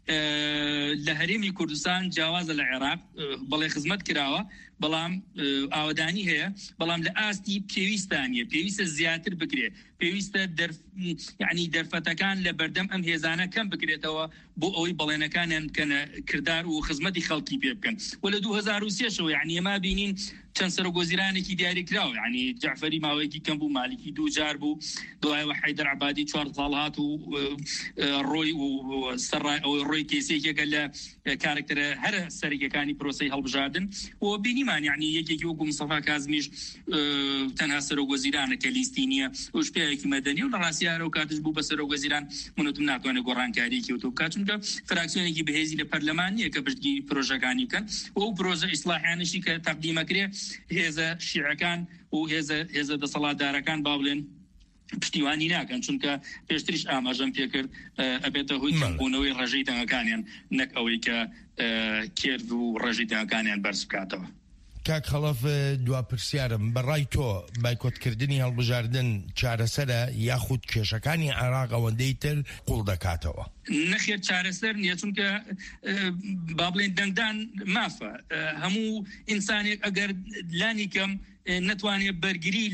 لە هەرێمی کوردستان جیاوازە لە عێراق بەڵێ خزمەت کراوە بەڵام ئاوەدانی هەیە بەڵام لە ئاستی پێویستانیە پێویستە زیاتر بکرێ پێویستە یعنی دەرفەتەکان لە بەردەم ئەم هێزانە کەم بکرێتەوە بۆ ئەوەی بەڵێنەکانیان بکەنە کردار و خزمەتی خەڵکی پێ بکەن و لە 2003 یعنی ئێمە بینین چەند سەرۆگۆزیرانێکی دیاری کراوە یعنی جعفەری ماوەیەکی کەم بوو مالیکی 2 جار بوو دوایەوە حەیدەر عەبادی 4 ساڵ هات و ڕۆی و سەرڕای ئەوەی ڕۆی کێسێکێکە لە کارکتەرە هەرە سەرەکیەکانی پرۆسەی هەڵبژاردن و بینیمان یعنی یەکێکی وەکو مستەفا کازمیش تەنها سەرۆگۆزیرانە کە لیستی نییە و شپەیەکی مەدەنی و لە ڕاستیارە و کاتش بوو بە سەرۆگۆزیران منوتم ناتوانێت گۆڕانکاریەکی وتۆ بکات چونکە فراکسیۆنێکی بەهێزی لە پەرلەمان نییە کە پشتگیری پرۆژەکانی بکەن و ئەو پرۆژە ئیسلاحیانشی کە تەقدیمەکرێ هێزە شیعەکان و هێزە دەسەڵاتدارەکان با بڵێن پشتیوانی ناکەن چونکە پێشتریش ئاماژەم پێکرد ئەبێتە هۆی کەمبوونەوەی ڕێژەی دەنگەکانیان نەک ئەوەی کە کرد و ڕێژەی دەنگەکانیان بەرز بکاتەوە. کاک خەڵف دوا پرسیارم بەڕای تۆ بایکۆتکردنی هەڵبژاردن چارەسەرە یاخود کێشەکانی عێراق ئەوەندەی تر قوڵ دەکاتەوە؟ نەخێر چارەسەر نییە چونکە با بڵێن دەنگدان مافە هەموو ئینسانێک ئەگەر لانی کەم نتوانێت بەرگری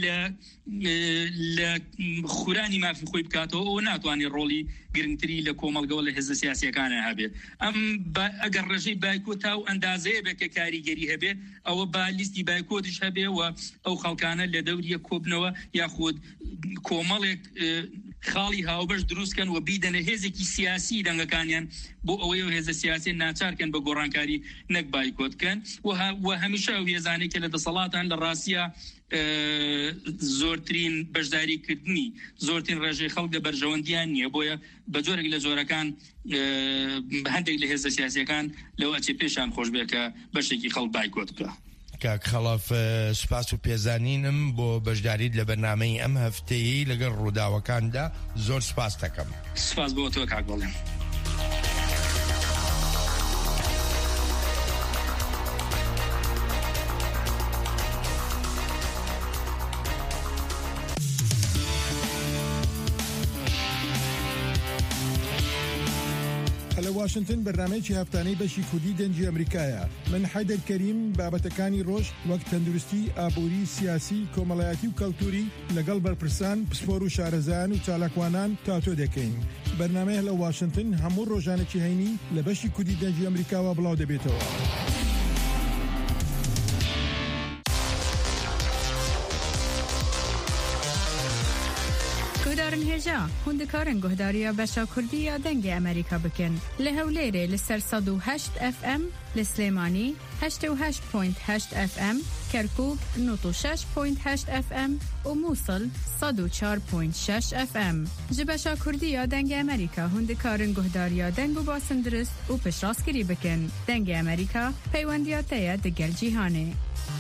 لە خورانی مافی خۆی بکاتەوە ئەو ناتوانێت ڕۆڵی گرنگتری لە کۆمەڵگەوە لە هێزە سیاسیەکانە هەبێ ئەم ئەگەر ڕێژەی بایکۆتا و ئەندازەیە بێ کە کاریگەری هەبێ ئەوە با لیستی بایکۆتش هەبێ و ئەو خەڵکانە لە دەوریە کۆبنەوە یاخود کۆمەڵێک خاڵی هاوبەش دروستکەن و بیدەنە هێزێکی سیاسی دەنگەکانیان بۆ ئەوەی و هێزە سیاسی ناچارکەن بە گۆڕانکاری نەک بایکۆتکەن و هەمیشە ئەو هێزانێک لە دەسەڵاتان لە ڕاستیە زۆرترین بەشداریکردنی زۆرترین ڕێژەی خەڵک لە بەرژەوەندیان نییە بۆیە بە جۆرێک لە جۆرەکان هەندێک لە هێزە سیاسیەکان لەوە ئەچێ پێشان خۆش بێت کە بەشێکی خەڵک بایکۆت بکە. کاک خەڵف سوپاس و پێزانینم بۆ بەشداریت لە بەرنامەی ئەم هەفتەیە لەگەڵ ڕووداوەکاندا زۆر سوپاس دەکەم. سوپاس بۆ تۆ کاک بەڵێم. واشنطن بەرنامەیەکی هەفتانەی بەشی کوردی دەنگی ئەمریکایە. من حەیدەر کەریم بابەتەکانی ڕۆژ وەک تەندروستی، ئابووری، سیاسی، کۆمەڵایەتی و کەلتوری لەگەڵ بەرپرسان، پسپۆر و شارەزایان و چالاکوانان تاتۆ دەکەین. بەرنامەیە لە واشنطن هەموو ڕۆژانێکی هەینی لە بەشی کوردی دەنگی ئەمریکاوە بڵاو دەبێتەوە. گۆدارن هێژا هوندکارن گۆداریە بەشا کوردی یا دەنگی ئەمریکا بکەن لە هەولێرێ لەسەر 108 FM لە سلێمانی 88.8 FM کەرکووک 96.8 FM و مووسڵ 104.6 FM ji بەشا کوردی یا دەنگی ئەمریکا هوندکارن گۆداریە دەنگ و باسن درست و پشتڕاستگیری بکەن. دەنگی ئەمریکا پەیوەندیاتەیە دەگەل جیهانێ.